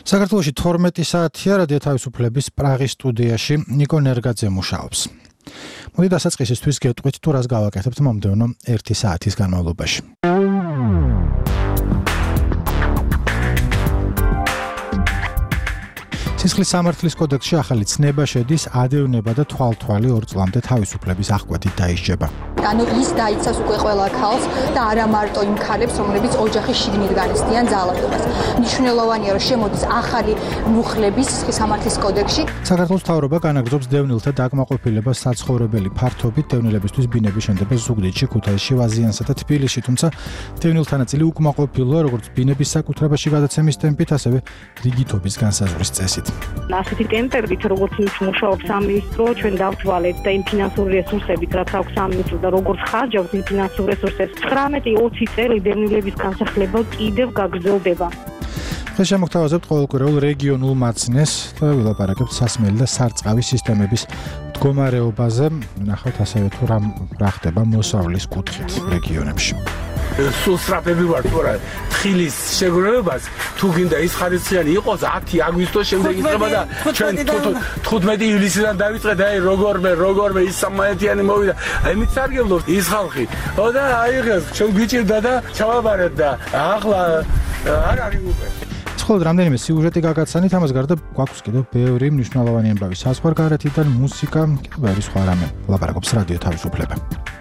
საქართველოში 12 საათია რადიო თავისუფლების პრაღის სტუდიაში ნიკო ნერგაძე მუშაობს. მოდი დასაწყისისთვის გეტყვით თუ რას გავაკეთებთ მომდევნო 1 საათის განმავლობაში. სისხლის სამართლის კოდექსში ახალი ცნება შედის ადევნება და თვალთვალი 2 წლამდე თავისუფლების აღკვეთით დაისჯება. ანუ ის დაიცავს უკვე ყველა ქალს და არა მარტო იმ ქალებს, რომლებიც ოჯახის შიგნით განიცდიან ძალადობას. მნიშვნელოვანია, რომ შემოდის ახალი მუხლები სისხლის სამართლის კოდექსში. საქართველოს მთავრობა განაგრძობს დევნილთა დაკმაყოფილებას საცხოვრებელი ფართობით, დევნილებისთვის ბინების შენდება ზუგდიდში, ქუთაისში, ვაზიანსა და თბილისში, თუმცა დევნილთა ნაწილი უკმაყოფილოა როგორც ბინების საკუთრებაში გადაცემის ტემპით, ასევე რიგითობის განსაზღვრის წესით. ასეთი ტემპებით, როგორც მუშაობს სამინისტრო, ჩვენ დავთვალეთ და იმ ფინანსური რესურსებით, რაც აქვს სამინისტრო და როგორც ხარჯავს იმ ფინანსურ რესურსებს, 19-20 წელი დევნილების განსახლება კიდევ გაგრძელდება. დღეს შემოგთავაზებთ ყოველკვირეულ რეგიონულ მაცნეს და ვილაპარაკებთ სასმელი და სარწყავი სისტემების მდგომარეობაზე. ნახავთ ასევე თუ რა ხდება მოსავლის კუთხით რეგიონებში. სულ სწრაფები ვართ, თორე თხილის შეგროვებას თუ გინდა ის ხარისხიანი იყოს 10 აგვისტოს შემდეგ იწყება და ჩვენ 15 ივლისიდან დავიწყეთ, აი როგორმე ის სამაეთიანი მოვიდა. აი მიცარგებლობთ ის ხალხი. და აიღეს ჩვენ გვიჭირდა და ჩავაბარეთ და ახლა არ არის უკვე. ხოლო რამდენიმე სიუჟეტი გაგაცანით, ამას გარდა გვაქვს კიდევ ბევრი მნიშვნელოვანი ამბავი საზღვარგარეთიდან, მუსიკა, კიდევ ბევრი სხვა რამე. ლაპარაკობს რადიო თავისუფლება.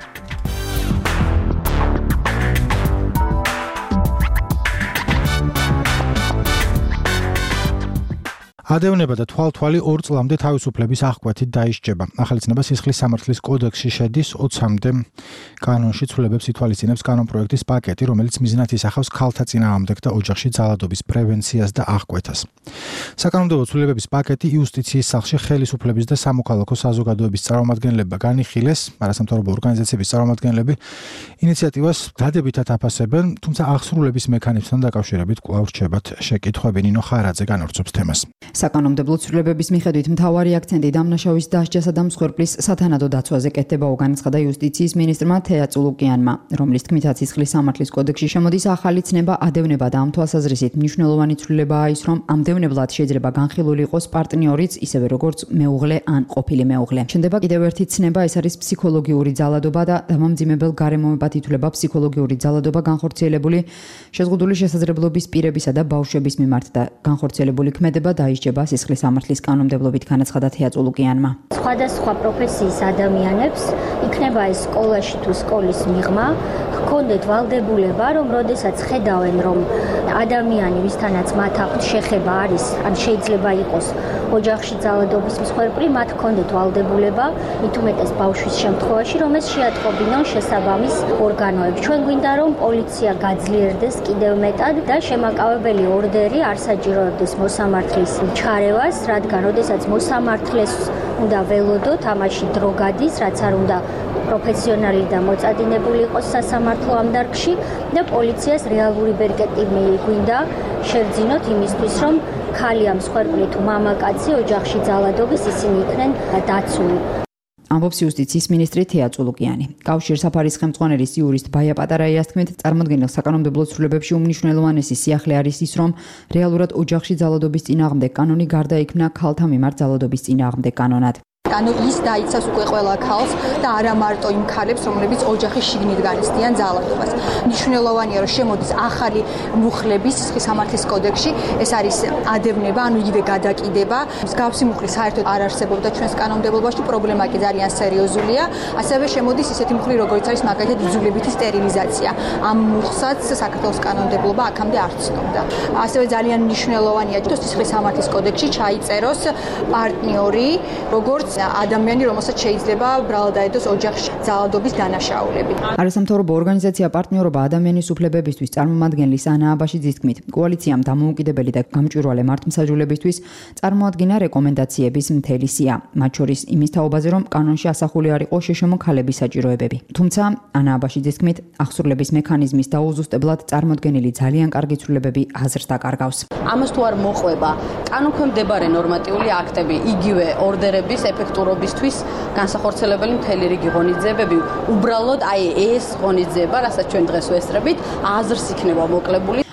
ადევნება და თვალთვალი 2 წლამდე თავისუფლების აღკვეთით დაისჯება. ახალი ცნება სისხლის სამართლის კოდექსში შედის 20-მდე კანონში ცვლილებებს ითვალისწინებს კანონპროექტის პაკეტი, რომელიც მიზნად ისახავს ქალთა წინააღმდეგ და ოჯახში ძალადობის პრევენციას და აღკვეთას. საკანონმდებლო ცვლილებების პაკეტი იუსტიციის სახლში ხელისუფლების და სამოქალაქო საზოგადოების წარმომადგენლებმა განიხილეს, არასამთავრობო ორგანიზაციების წარმომადგენლები ინიციატივას დადებითად აფასებენ, თუმცა აღსრულების მექანიზმთან დაკავშირებით კვლავ რჩებათ შეკითხვები. ნინო ხარაძე განავრცობს თემას. საკანონმდებლო ცვლილებების მიხედვით მთავარი აქცენტი დამნაშავის დასჯასა და მსხვერპლის სათანადო დაცვაზე კეთდება, განაცხადა იუსტიციის მინისტრმა თეა წულუკიანმა, რომლის თქმითაც სისხლის სამართლის კოდექსში შემოდის ახალი ცნება ადევნება და ამ თვალსაზრისით მნიშვნელოვანი ცვლილებაა ის, რომ ამ დევნებლად შეიძლება განხილული იყოს პარტნიორიც, ისევე როგორც მეუღლე ან ყოფილი მეუღლე. შენდება კიდევ ერთი ცნება, ეს არის ფსიქოლოგიური ძალადობა და დამამძიმებელ გარემოებად ითვლება ფსიქოლოგიური ძალადობა განხორციელებული შეზღუდული შესაძლებლობის პირებისა და ბავშვების მიმართ და განხორციელებული ქმედება დაისჯება სისხლის სამართლის კანონმდებლობით, განაცხადა თეა წულუკიანმა. სხვადასხვა პროფესიის ადამიანებს, იქნება ეს სკოლაში თუ სკოლის მიღმა, ჰქონდეთ ვალდებულება, რომ როდესაც ხედავენ, რომ ადამიანი, ვისთანაც მათ აქვთ შეხება არის, ან შეიძლება იყოს ოჯახში ძალადობის მსხვერპლი, მათ ჰქონდეთ ვალდებულება, მით უმეტეს ბავშვის შემთხვევაში, რომ ეს შეატყობინონ შესაბამის ორგანოებს. ჩვენ გვინდა, რომ პოლიცია გაძლიერდეს კიდევ მეტად და შემაკავებელი ორდერი არ საჭიროებდეს მოსამართლის ჩარევას, რადგან როდესაც მოსამართლეს უნდა ველოდოთ, ამაში დრო გადის, რაც არ უნდა პროფესიონალი და მოწადინებული იყოს სასამართლო ამ დარგში და პოლიციას რეალური პერსპექტივა გვინდა შევძინოთ იმისთვის, რომ ქალი ამ მსხვერპლი თუ მამაკაცი ოჯახში ძალადობის ისინი იქნენ დაცული. ამბობს იუსტიციის მინისტრი თეა წულუკიანი. კავშირსაფარის ხელმძღვანელის იურისტ ბაია პატარაიას თქმით, წარმომადგენელ საკანონმდებლო ცვლილებებში უმნიშვნელოვანესი სიახლე არის ის, რომ რეალურად ოჯახში ძალადობის წინააღმდეგ კანონი გარდაიქმნა ქალთა მიმართ ძალადობის წინააღმდეგ კანონად. ანუ ის დაიცავს უკვე ყველა ქალს და არა მარტო იმ ქალებს, რომლებიც ოჯახის შიგნით განიცდიან ძალადობას. მნიშვნელოვანია, რომ შემოდის ახალი მუხლები სისხლის სამართლის კოდექსში, ეს არის ადევნება, ანუ იგივე გადაკიდება. მსგავსი მუხლი საერთოდ არ არსებობდა ჩვენს კანონმდებლობაში, პრობლემა კი ძალიან სერიოზულია. ასევე შემოდის ისეთი მუხლი, როგორც არის მაგალითად იძულებითი სტერილიზაცია. ამ მუხლსაც საქართველოს კანონმდებლობა აქამდე არ ცნობდა. ასევე ძალიან მნიშვნელოვანია, რომ სისხლის სამართლის კოდექსში ჩაიწეროს პარტნიორი, როგორც ადამიანი, რომელსაც შეიძლება ბრალად დაედოს ოჯახში ძალადობის დანაშაულები. არასამთავრობო ორგანიზაცია პარტნიორობა ადამიანის უფლებებისთვის წარმომადგენლის ანა აბაშიძის თქმით, კოალიციამ დამოუკიდებელი და გამჭვირვალე მართლმსაჯულებისთვის წარმოადგინა რეკომენდაციების მთელი სია, მათ შორის იმის თაობაზე, რომ კანონში ასახული არ იყოს შეშმო ქალების საჭიროებები. თუმცა ანა აბაშიძის თქმით, აღსრულების მექანიზმის დაუზუსტებლად წარმოდგენილი ძალიან კარგი ცვლილებები აზრს დაკარგავს. ამას თუ არ მოყვება კანონქვემდებარე ნორმატიული აქტები, იგივე ორდერების ეფექტურობისთვის განსახორციელებელი მთელი რიგი ღონისძიებები, უბრალოდ აი ეს ღონისძიება, რასაც ჩვენ დღეს ვესწრებით, აზრს იქნება მოკლებული.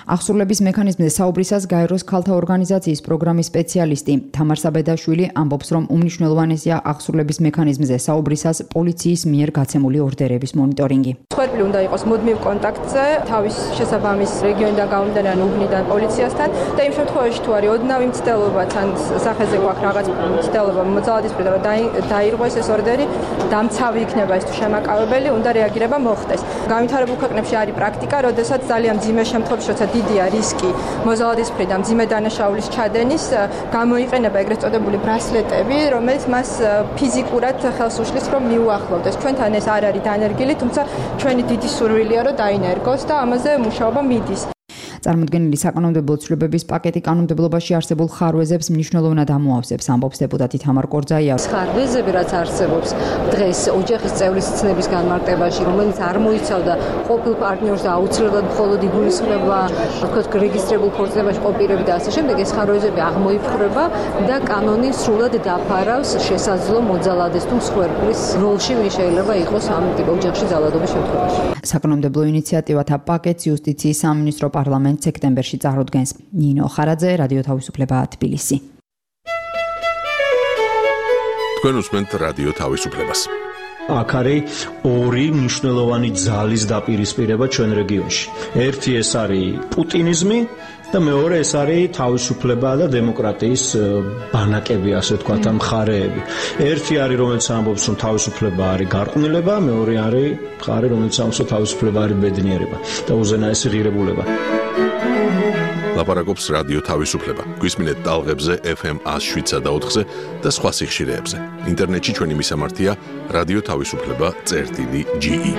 აღსრულების მექანიზმზე საუბრისას გაეროს ქალთა ორგანიზაციის პროგრამის სპეციალისტი თამარ საბედაშვილი ამბობს, რომ უმნიშვნელოვანესია აღსრულების მექანიზმზე საუბრისას პოლიციის მიერ გაცემული ორდერების მონიტორინგი. მსხვერპლი უნდა იყოს მუდმივ კონტაქტზე თავის შესაბამის რეგიონიდან გამომდინარე უბნიდან პოლიციასთან და იმ შემთხვევაში თუ არის ოდნავი მცდელობა თან სახეზე გვაქვს რაღაც მცდელობა მოძალადის მხრიდან რომ დაირღვეს ეს ორდერი, დამცავი იქნება ეს თუ შემაკავებელი, უნდა რეაგირება მოხდეს. განვითარებულ ქვეყნებში არის პრაქტიკა, როდესაც ძალიან მძიმე შემთხვევებში, როცა დიდია რისკი მოძალადის მხრიდან მძიმე დანაშაულის ჩადენის, გამოიყენება ეგრეთ წოდებული ბრასლეტები, რომელიც მას ფიზიკურად ხელს უშლის, რომ მიუახლოვდეს. ჩვენთან ეს არ არის დანერგილი, თუმცა ჩვენი დიდი სურვილია, რომ დაინერგოს და ამაზე მუშაობა მიდის. წარმოდგენილი საკანონმდებლო ცვლილებების პაკეტი კანონმდებლობაში არსებულ ხარვეზებს მნიშვნელოვნად ამოავსებს, ამბობს დეპუტატი თამარ კორძაია. ხარვეზები, რაც არსებობს დღეს ოჯახის წევრის ცნების განმარტებაში, რომელიც არ მოიცავდა ყოფილ პარტნიორს და აუცილებლად მხოლოდ იგულისხმება, თქოს, რეგისტრირებულ ქორწინებაში ყოფილები და ასე შემდეგ, ეს ხარვეზები აღმოიფხვრება და კანონი სრულად დაფარავს შესაძლო მოძალადეს თუ მსხვერპლის როლში, ვინ შეიძლება იყოს ამ ტიპ ოჯახში ძალადობის შემთხვევაში. საკანონმდებლო ინიციატივათა პაკეტს იუსტიციის სამინისტრო პარლამენტ სექტემბერში წარუდგენს. ნინო ხარაძე, რადიო თავისუფლება, თბილისი. თქვენ უსმენთ რადიო თავისუფლებას. აქ არის ორი მნიშვნელოვანი ძალის დაპირისპირება ჩვენ რეგიონში. ერთი ეს არის პუტინიზმი და მეორე ეს არის თავისუფლება და დემოკრატიის ბანაკები, ასე ვთქვათ, მხარეები. ერთი არის, რომელიც ამბობს, რომ თავისუფლება არის გარყვნილება, მეორე არის მხარე, რომელიც ამბობს, რომ თავისუფლება არის ბედნიერება და უზენაესი ღირებულება. ლაპარაკობს რადიო თავისუფლება. გვისმინეთ ტალღებზე FM 107 და 4-ზე და სხვა სიხშირეებზე. ინტერნეტში ჩვენი მისამართია radiotavisufleba.ge.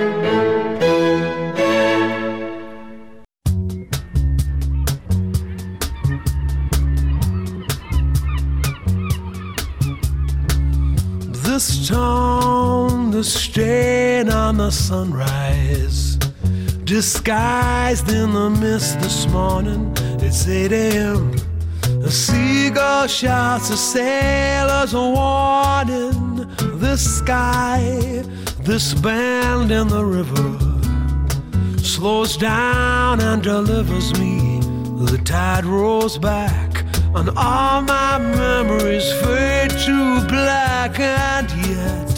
This town, the stain on the sunrise, disguised in the mist this morning. It's 8 a.m. A seagull shouts a sailor's warning. This sky, this bend in the river, slows down and delivers me. The tide rolls back and all my memories fade to black. And yet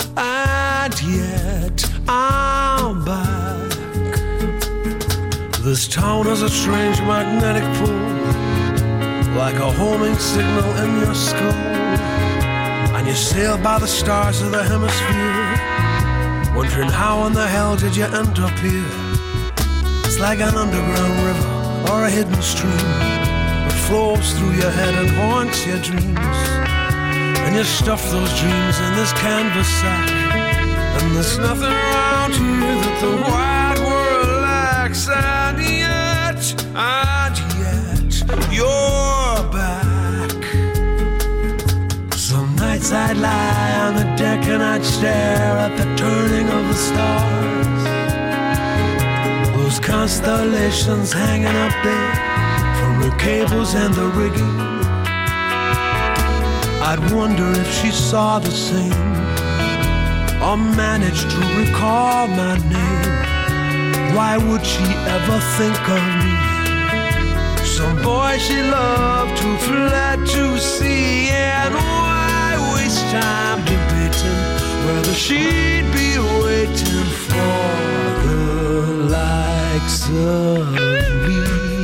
I'm back. This town has a strange magnetic pull, like a homing signal in your skull. And you sail by the stars of the hemisphere, wondering how in the hell did you end up here. It's like an underground river or a hidden stream that flows through your head and haunts your dreams. And you stuff those dreams in this canvas sack, and there's nothing around here that the wide world lacks. And yet you're back. Some nights I'd lie on the deck and I'd stare at the turning of the stars, those constellations hanging up there from the cables and the rigging. I'd wonder if she saw the same or managed to recall my name. Why would she ever think of me? Some boy she loved who fled to sea. And why waste time debating whether she'd be waiting for the likes of me?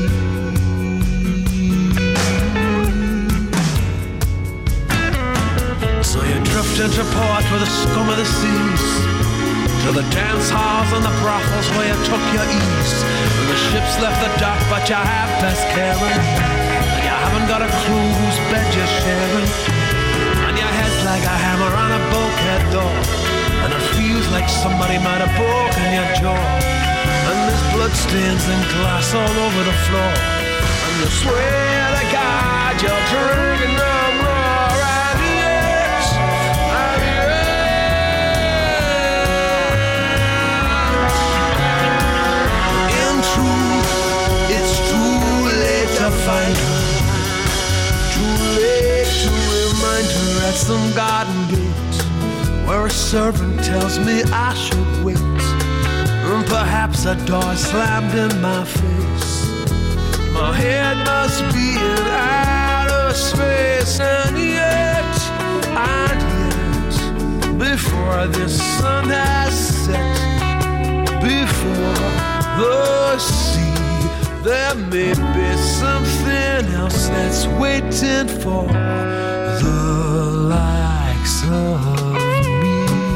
So you drift into port with the scum of the seas, to the dance halls and the brothels where you took your ease. And the ship's left the dock, but you have best caring, and you haven't got a clue whose bed you're sharing. And your head's like a hammer on a bulkhead door, and it feels like somebody might have broken your jaw. And there's bloodstains and glass all over the floor, and you swear to God you're drinking them raw. Find her, too late to remind her at some garden gate where a servant tells me I should wait, and perhaps a door slammed in my face. My head must be in outer space, and yet, before the sun has set, before the sea, there may be something else that's waiting for the likes of me.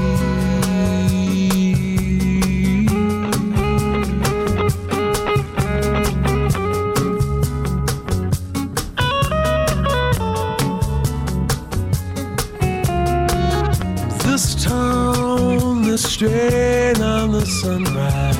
This town, the strain on the sunrise.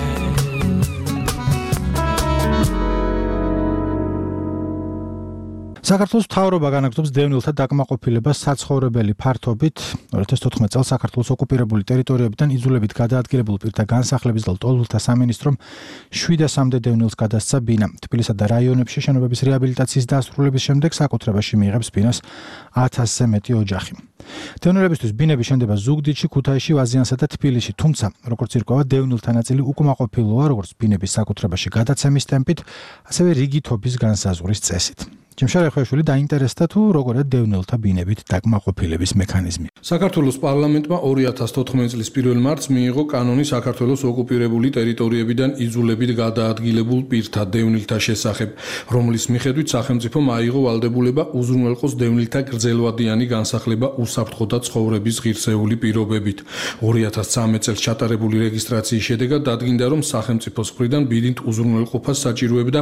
საქართველოს მთავრობა განაგრძობს დევნილთა დაკმაყოფილებას საცხოვრებელი ფართობით 2014 წელს საქართველოს ოკუპირებული ტერიტორიებიდან იძულებით გადაადგილებულ პირთა განსახლების და ლტოლვილთა სამინისტრომ 700-მდე დევნილს გადასცა ბინა. თბილისსა და რაიონებში შენობების რეაბილიტაციის დასრულების შემდეგ საკუთრებაში მიიღებს ბინას 1000-ზე მეტი ოჯახი. დევნილებისთვის ბინები შენდება ზუგდიდში, ქუთაისში, ვაზიანსა და თბილისში, თუმცა როგორც ირკვევა, დევნილთა ნაწილი უკმაყოფილოა როგორც ბინების საკუთრებაში გადაცემის ტემპით, ასევე რიგითობის განსაზღვრის წესით. ჯიმშარ ეხუაშვილი დაინტერესდა თუ როგორია დევნილთა ბინებით დაკმაყოფილების მექანიზმი. საქართველოს პარლამენტმა 2014 წლის 1 მარტს მიიღო კანონი საქართველოს ოკუპირებული ტერიტორიებიდან იძულებით გადაადგილებულ პირთა დევნილთა შესახებ, რომლის მიხედვით სახელმწიფომ აიღო ვალდებულება უზრუნველყოს დევნილთა გრძელვადიანი განსახლება უსაფრთხო ცხოვრების ღირსეული პირობებით. 2013 წელს ჩატარებული რეგისტრაციის შედეგად დადგინდა, რომ სახელმწიფოს მხრიდან ბინით უზრუნველყოფას საჭიროებდა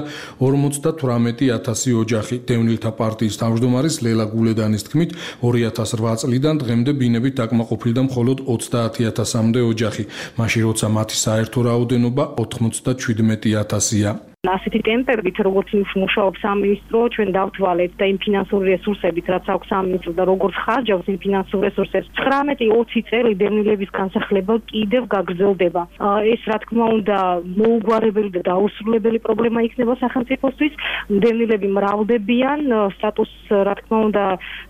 58000 ოჯახი. დევნილთა პარტიის თავმჯდომარის ლელა გულედანის თქმით, 2008 წლიდან დღემდე ბინებით დაკმაყოფილდა მხოლოდ 30000-მდე ოჯახი, მაშინ როცა მათი საერთო რაოდენობა 97000-ია. ასეთი ტემპებით, როგორც მუშაობს სამინისტრო, ჩვენ დავთვალეთ და იმ ფინანსური რესურსებით, რაც აქვს სამინისტრო და როგორც ხარჯავს იმ ფინანსურ რესურსებს, 19-20 წელი დევნილების განსახლება კიდევ გაგრძელდება. ეს რა თქმა უნდა, მოუგვარებელი და დაუსრულებელი პრობლემა იქნება სახელმწიფოსთვის. დევნილები მრავლდებიან, სტატუსს რა თქმა უნდა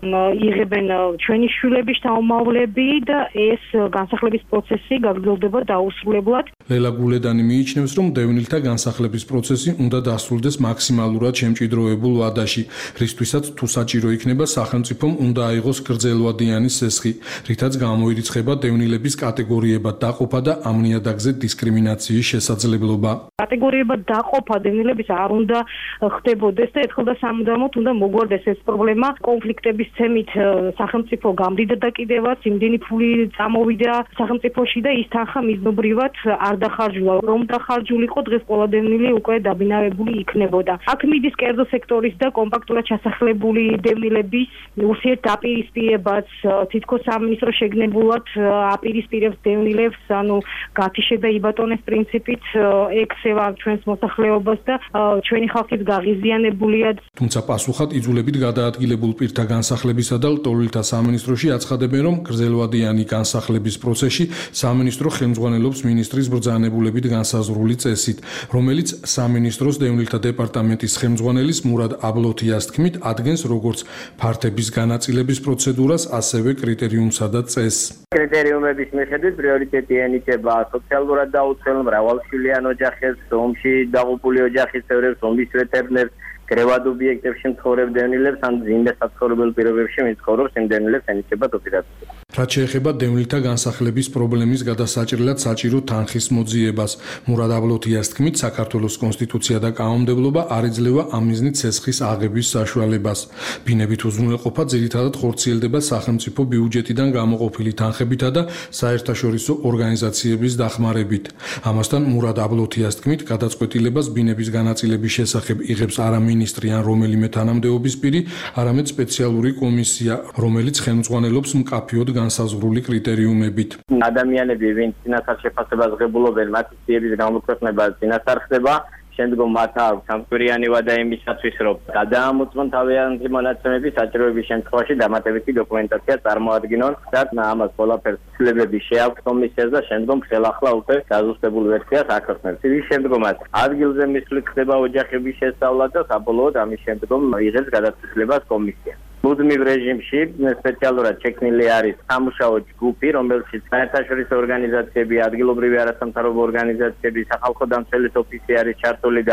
იღებენ ჩვენი შვილები, შთამომავლები და ეს განსახლების პროცესი გაგრძელდება დაუსრულებლად. ლელა გულედანი მიიჩნევს, რომ დევნილთა განსახლების პროცესი უნდა დასრულდეს მაქსიმალურად შემჭიდროებულ ვადაში, რისთვისაც თუ საჭირო იქნება სახელმწიფომ უნდა აიღოს გრძელვადიანი სესხი, რითაც გამოირიცხება დევნილების კატეგორიებად დაყოფა და ამ ნიადაგზე დისკრიმინაციის შესაძლებლობა. კატეგორიებად დაყოფა დევნილების არ უნდა ხდებოდეს და ერთხელ და სამუდამოდ უნდა მოგვარდეს ეს პრობლემა. კონფლიქტების ცემით სახელმწიფო გამდიდრდა კიდევაც, იმდენი ფული წამოვიდა სახელმწიფოში და ის თანხა მიზნობრივად არ დახარჯულა. რომ დახარჯულიყო, დღეს ყველა დევნილი უკვე დაბინავებული იქნებოდა. აქ მიდის კერძო სექტორის და კომპაქტურად ჩასახლებული დევნილების ურთიერთდაპირისპირებაც, თითქოს სამინისტრო შეგნებულად აპირისპირებს დევნილებს, ანუ გათიშე და იბატონეს პრინციპით ექცევა ჩვენს მოსახლეობას და ჩვენი ხალხის გაღიზიანებულია. თუმცა პასუხად იძულებით გადაადგილებულ პირთა განსახლებისა და ლტოლვილთა სამინისტროში აცხადებენ, რომ გრძელვადიანი განსახლების პროცესში სამინისტრო ხელმძღვანელობს მინისტრის ბრძანებულებით განსაზღვრული წესით, რომელიც სამინისტროს დევნილთა დეპარტამენტის ხელმძღვანელის მურად აბლოთიას თქმით ადგენს როგორც ფართების განაწილების პროცედურას, ასევე კრიტერიუმსა და წესს. კრიტერიუმების მიხედვით პრიორიტეტი ენიჭება სოციალურად დაუცველ მრავალშვილიან ოჯახებს, ომში დაღუპული ოჯახის წევრებს, ომის ვეტერნებს, კრევად ობიექტებში მცხოვრებ დევნილებს, ან ზინდა საცხოვრებელ პირობებში მიცხოვრობს იმ დევნილებს ენიჭება დოპირაცია. რაც შეეხება დევნილთა განსახლების პრობლემის გადასაჭრელად საჭირო თანხის მოძიებას, მურად აბლოთიას თქმით, საქართველოს კონსტიტუცია და კანონმდებლობა არ იძლევა ამ მიზნით სესხის აღების საშუალებას. ბინებით უზრუნველყოფა ძირითადად ხორციელდება სახელმწიფო ბიუჯეტიდან გამოყოფილი თანხებითა და საერთაშორისო ორგანიზაციების დახმარებით. ამასთან მურად აბლოთიას თქმით, გადაწყვეტილებას ბინების განაწილების შესახებ იღებს არა მინისტრი ან რომელიმე თანამდებობის პირი, არამედ სპეციალური კომისია, რომელიც ხელმძღვანელობს მკაფიოდ განსაზღვრული კრიტერიუმებით. ადამიანები, ვინც წინასწარ შეფასებას ღებულობენ, მათი სიების გამოქვეყნება წინასწარ ხდება. შემდგომ მათ აქვს სამკვირიანი ვადა იმისათვის, რომ გადაამოწმონ თავიანთი მონაცემები საჭიროების შემთხვევაში დამატებითი დოკუმენტაცია წარმოადგინონ და ამას ყველაფერს ცვლილებები შეაქვს კომისიას და შემდგომ ხელახლა უკვე დაზუსტებულ ვერსიას ახორციელებს. ის შემდგომაც ადგილზე მისვლით ხდება ოჯახების შესწავლა და საბოლოოდ ამის შემდგომ იღებს გადაწყვეტილებას კომისია. მუდმივ რეჟიმში სპეციალურად შექმნილი არის სამუშაო ჯგუფი, რომელშიც საერთაშორისო ორგანიზაციები, ადგილობრივი არასამთავრობო ორგანიზაციები, სახალხო დამცველის ოფისი არის ჩართული და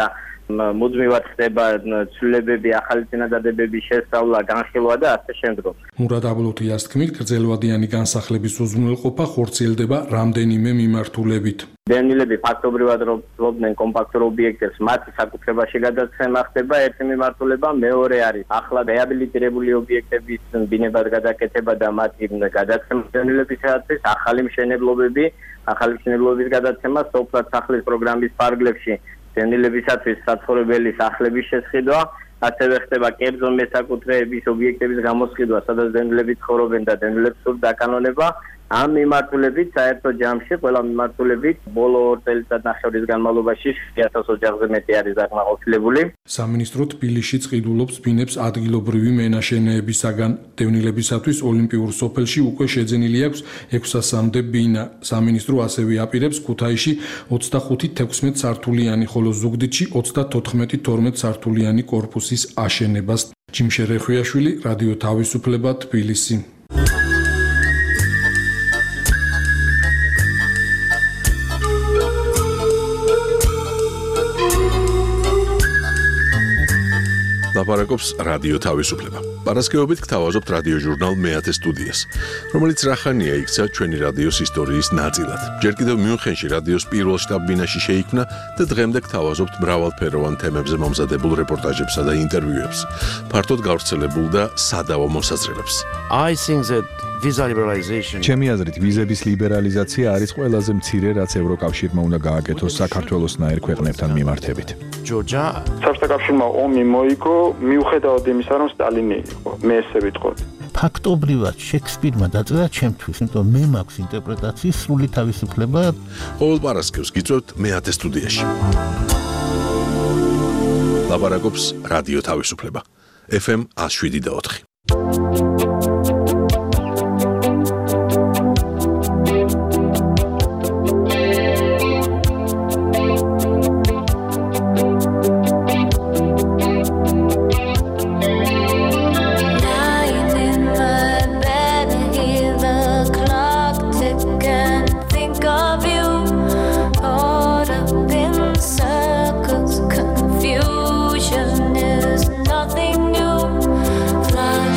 მუდმივად ხდება ცვლილებები, ახალი წინადადებების შესწავლა, განხილვა და ასე შემდგომ. მურად აბლოთიას თქმით, გრძელვადიანი განსახლების უზრუნველყოფა ხორციელდება რამდენიმე მიმართულებით. დევნილები ფაქტობრივად ფლობდნენ კომპაქტურ ობიექტებს, მათი საკუთრებაში გადაცემა ხდება ერთი მიმართულება, მეორე არის ახლა რეაბილიტირებული ობიექტების ბინებად გადაკეთება და მათი გადაცემა დევნილებისათვის, ახალი მშენებლობის გადაცემა, სოფლად სახლის პროგრამის ფარგლებში დევნილებისათვის საცხოვრებელი სახლების შესყიდვა, ასევე ხდება კერძო მესაკუთრეების ობიექტების გამოსყიდვა, სადაც დევნილები ცხოვრობენ და დევნილებს სურთ დაკანონება. ამ მიმართულებით საერთო ჯამში ყველა მიმართულებით ბოლო 2 წელიწადნახევრის განმავლობაში 1000 ოჯახზე მეტი არის დაკმაყოფილებული. სამინისტრო თბილისში წყიდულობს ბინებს ადგილობრივი მენაშენეებისაგან. დევნილებისათვის ოლიმპიურ სოფელში უკვე შეძენილი აქვს 600-მდე ბინა. სამინისტრო ასევე აპირებს ქუთაისში 25-16 სართულიანი, ხოლო ზუგდიდში 34-12 სართულიანი კორპუსის აშენებას. ჯიმშე რეხვიაშვილი, რადიო თავისუფლება, თბილისი. ლაპარაკობს რადიო თავისუფლება. პარასკევობით გთავაზობთ რადიო ჟურნალ მეათე სტუდიას, რომელიც რახანია იქცა ჩვენი რადიოს ისტორიის ნაწილად. ჯერ კიდევ მიუნხენში რადიოს პირველ შტაბ-ბინაში შეიქმნა და დღემდე გთავაზობთ მრავალფეროვან თემებზე მომზადებულ რეპორტაჟებსა და ინტერვიუებს, ფართოდ გავრცელებულ და სადავო მოსაზრებებს. ჩემი აზრით, ვიზების ლიბერალიზაცია არის ყველაზე მცირე, რაც ევროკავშირმა უნდა გააკეთოს საქართველოსნაირ ქვეყნებთან მიმართებით. საბჭოთა კავშირმა ომი მოიგო, მიუხედავად იმისა, რომ სტალინი იყო, მე ესე ვიტყოდი. ფაქტობრივად შექსპირმა დაწერა ჩემთვის, იმიტომ მე მაქვს ინტერპრეტაციის სრული თავისუფლება. ყოველ პარასკევს გიწევთ მეათე სტუდიაში. ლაპარაკობს რადიო თავისუფლება. FM 107.4. Nothing new. Fly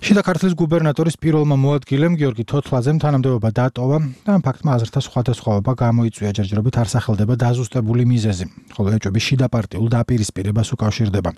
შიდა ქართლის გუბერნატორის პირველმა მოადგილემ გიორგი თოთლაძემ თანამდებობა დატოვა და ამ ფაქტმა აზრთა სხვადასხვაობა გამოიწვია, ჯერჯერობით არ სახელდება დაზუსტებული მიზეზი, ხოლო ეჭვები შიდა პარტიულ დაპირისპირებას უკავშირდება.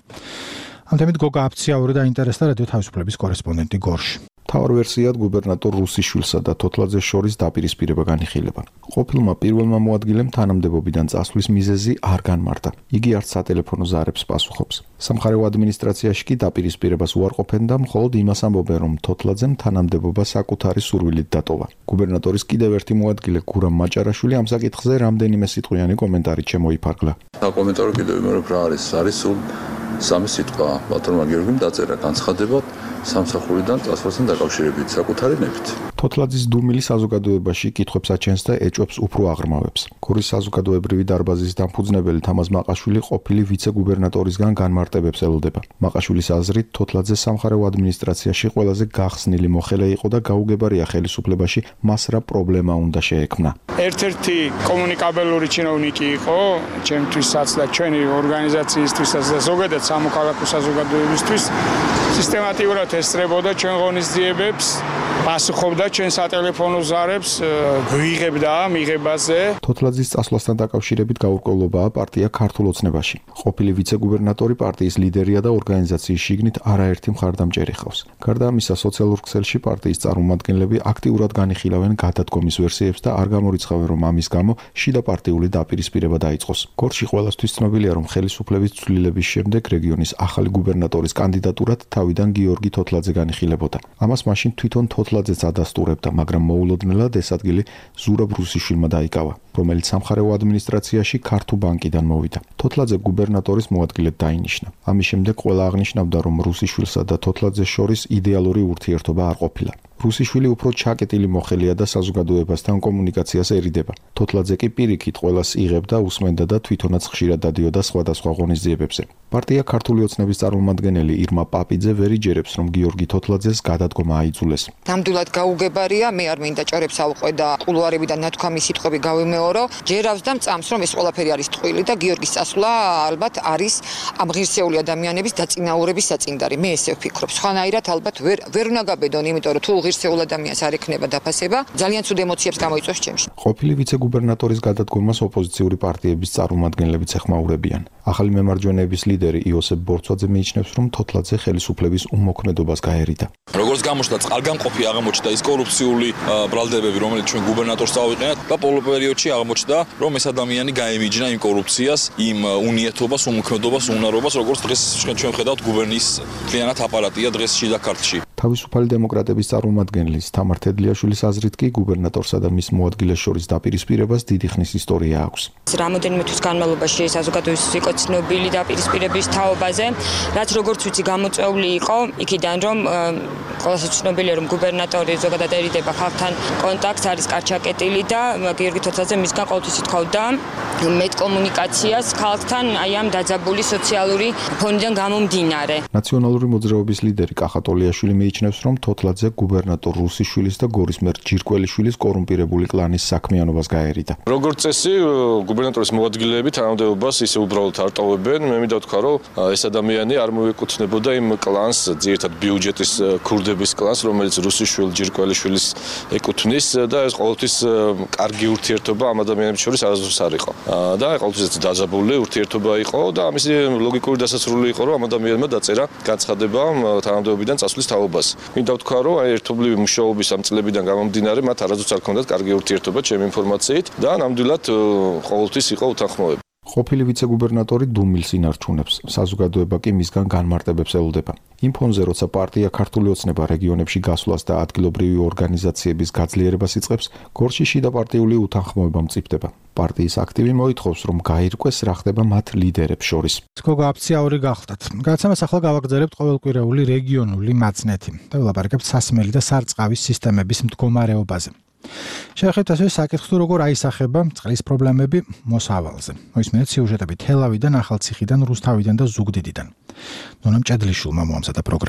ამ თემით გოგა აფციაური დაინტერესდა რადიო თავისუფლების კორესპონდენტი გორში. თავარ ვერსიად გუბერნატორ რუსიშვილსა და თოთლაძეს შორის დაპირისპირება განიხილება. ყოფილმა პირველმა მოადგილემ თანამდებობიდან წასვლის მიზეზი არ განმარტა. იგი არც სატელეფონო ზარებს პასუხობს. სამხარეო ადმინისტრაციაში კი დაპირისპირებას უარყოფენ და მხოლოდ იმას ამბობენ, რომ თოთლაძემ თანამდებობა საკუთარი სურვილით დატოვა. გუბერნატორის კიდევ ერთი მოადგილე გურამ მაჭარაშვილი ამ საკითხზე რამდენიმე სიტყვიანი კომენტარით შემოიფარგლა. საკომენტარო კიდევ იმერებ რა არის სულ სამი სიტყვა ბატონმა გიორგიმ დაწერა განცხადებად სამსახურიდან წასვლასთან დაკავშირებით საკუთარი ნებით. თოთლაძის დუმილი საზოგადოებაში კითხვებს აჩენს და ეჭვებს უფრო აღრმავებს. გორის საზოგადოებრივი დარბაზის დამფუძნებელი თამაზ მაყაშვილი ყოფილი ვიცე-გუბერნატორისგან განმარტებებს ელოდება. მაყაშვილის აზრით, თოთლაძე სამხარეო ადმინისტრაციაში ყველაზე გახსნილი მოხელე იყო და გაუგებარია ხელისუფლებაში მას რა პრობლემა უნდა შეექმნა. ერთ-ერთი კომუნიკაბელური ჩინოვნიკი იყო, ჩემთვისაც და ჩვენი ორგანიზაციისთვისაც და ზოგადად სამოქალაქო საზოგადოებისთვის სისტემატიურად ესწრებოდა ჩვენ ღონისძიებებს, პასუხობდა ჩვენ სატელეფონო ზარებს, გვიღებდა მიღებაზე. თოთლაძის წასვლასთან დაკავშირებით გაურკვევლობაა პარტია ქართულ ოცნებაში. ყოფილი ვიცე-გუბერნატორი პარტიის ლიდერია და ორგანიზაციის შიგნით არაერთი მხარდამჭერი ხავს. გარდა ამისა, სოციალურ ქსელში პარტიის წარმომადგენლები აქტიურად განიხილავენ გადადგომის ვერსიებს და არ გამორიცხავენ, რომ ამის გამო შიდა პარტიული დაპირისპირება დაიწყოს. გორში ყველასთვის ცნობილია, რომ ხელისუფლების ცვლილების შემდეგ რეგიონის ახალი გუბერნატორის კანდიდატურად თავიდან გიორგი თოთლაძე განიხილებოდა. ამას მაშინ თვითონ თოთლაძეც ადასტურებდა, მაგრამ მოულოდნელად ეს ადგილი ზურაბ რუსიშვილმა დაიკავა, რომელიც სამხარეო ადმინისტრაციაში ქართულ ბანკიდან მოვიდა. თოთლაძე გუბერნატორის მოადგილედ დაინიშნა. ამის შემდეგ ყველა აღნიშნავდა, რომ რუსიშვილსა და თოთლაძეს შორის იდეალური ურთიერთობა არ ყოფილა. რუსიშვილი უფრო ჩაკეტილი მოხელია და საზოგადოებასთან კომუნიკაციას ერიდება. თოთლაძე კი პირიქით ყველას იღებდა, უსმენდა და თვითონაც ხშირად დადიოდა სხვადასხვა ღონისძიებებზე. პარტია ქართული ოცნების წარმომადგენელი ირმა პაპიძე ვერ იჯერებს, რომ გიორგი თოთლაძეს გადადგომა აიძულეს. ნამდვილად გაუგებარია, მე არ მინდა ჭარებს ავყვე და კულუარებიდან ნათქვამი სიტყვები გავიმეორო. ჯერავს და მწამს, რომ ეს ყველაფერი არის ტყუილი და გიორგის წასვლა ალბათ არის ამ ღირსეული ადამიანების დაწინაურების საწინდარი. მე ესე ვფიქრობ. სხვანაირად ალბათ ვერ უნდა გაბედონ, იმიტომ რომ თუ ღირსეულ ადამიანს არ ექნება დაფასება, ძალიან ცუდ ემოციებს გამოიწვევს ჩემში. ყოფილი ვიცე-გუბერნატორის გადადგომას ოპოზიციური პარტიების წარმომადგენლებიც ეხმაურებიან. ახალი მემარჯვენეების ლიდერი იოსებ ბორცვაძე მიიჩნევს, რომ თოთლაძე ხელისუფლების უმოქმედობას გაერიდა. როგორც გამოჩნდა, წყალგამყოფი აღმოჩნდა ის კორუფციული ბრალდებები, რომელიც ჩვენ გუბერნატორს წავიყენეთ და ბოლო პერიოდში აღმოჩნდა, რომ ეს ადამიანი გაემიჯნა იმ კორუფციას, იმ უნიათობას, უმოქმედობას, უნარობას, როგორც დღეს ჩვენ ხედავთ გუბერნიის მთლიანად აპარატია დღეს შიდა ქართლში. თავისუფალი დემოკრატების წარმომადგენლის თამარ თედლიაშვილის აზრით კი გუბერნატორსა და მის მოადგილეს შორის დაპირისპირებას დიდი ხნის ისტორია აქვს. რამოდენიმე თვის განმავლობაში საზოგადოების იყო ცნობილი დაპირისპირების თაობაზე, რაც როგორც ვიცი გამოწვეული იყო იქიდან, რომ ყველასთვის ცნობილია, რომ გუბერნატორი ზოგადად ერიდება ხალხთან კონტაქტს, არის კარჩაკეტილი და გიორგი თოთლაძე მისგან ყოველთვის ითხოვდა მეტ კომუნიკაციას ხალხთან, აი ამ დაძაბული სოციალური ფონიდან გამომდინარე. ნაციონალური მოძრაობის ლიდერი კახატოლიაშვილი მიიჩნევს, რომ თოთლაძე გუბერნატორ რუსიშვილის და გორის მერ ჯირკველიშვილის კორუმპირებული კლანის საქმიანობას გაერიდა. როგორც წესი, გუბერნატორის მოადგილეები თანამდებობას ისე უბრალოდ არ ტოვებენ. მე მინდა ვთქვა, რომ ეს ადამიანი არ მოეკუთვნებოდა იმ კლანს, ძირითადად ბიუჯეტის ქურდების კლანს, რომელიც რუსიშვილი ჯირკველიშვილის ეკუთვნის და ეს ყოველთვის კარგი ურთიერთობა ამ ადამიანებს შორის არასდროს არ იყო. და ყოველთვის დაძაბული ურთიერთობა იყო და ამის ლოგიკური დასასრული იყო, რომ ამ ადამიანმა დაწერა განცხადება თანამდებობიდან წასვლის თაობას. მინდა ვთქვა, რომ ერთობლივი მუშაობის ამ წლებიდან გამომდინარე, მათ არასდროს არ ჰქონდათ კარგი ურთიერთობა ჩემი ინფორმაციით და ნამდვილად ყოველთვის იყო უთანხმოება. ყოფილი ვიცე-გუბერნატორი დუმილს ინარჩუნებს, საზოგადოება კი მისგან განმარტებებს ელოდება. იმ ფონზე, როცა პარტია ქართული ოცნება რეგიონებში გასვლას და ადგილობრივი ორგანიზაციების გაძლიერებას იწყებს, გორში შიდა პარტიული უთანხმოება მწიფდება. პარტიის აქტივი მოითხოვს, რომ გაირკვეს რა ხდება მათ ლიდერებს შორის. გოგა აფციაური გახლდათ. გადაცემას ახლა გავაგრძელებთ ყოველკვირეული რეგიონული მაცნეთი და ვილაპარაკებთ სასმელი და სარწყავის სისტემების მდგომარეობაზე. შეეხებთ ასევე საკითხს, როგორ აისახება წყლის პრობლემები მოსავალზე. მოისმენთ სიუჟეტები თელავიდან, ახალციხიდან, რუსთავიდან და ზუგდიდიდან. ნონა მჭედლიშვილმა მოამზადა პროგრამა.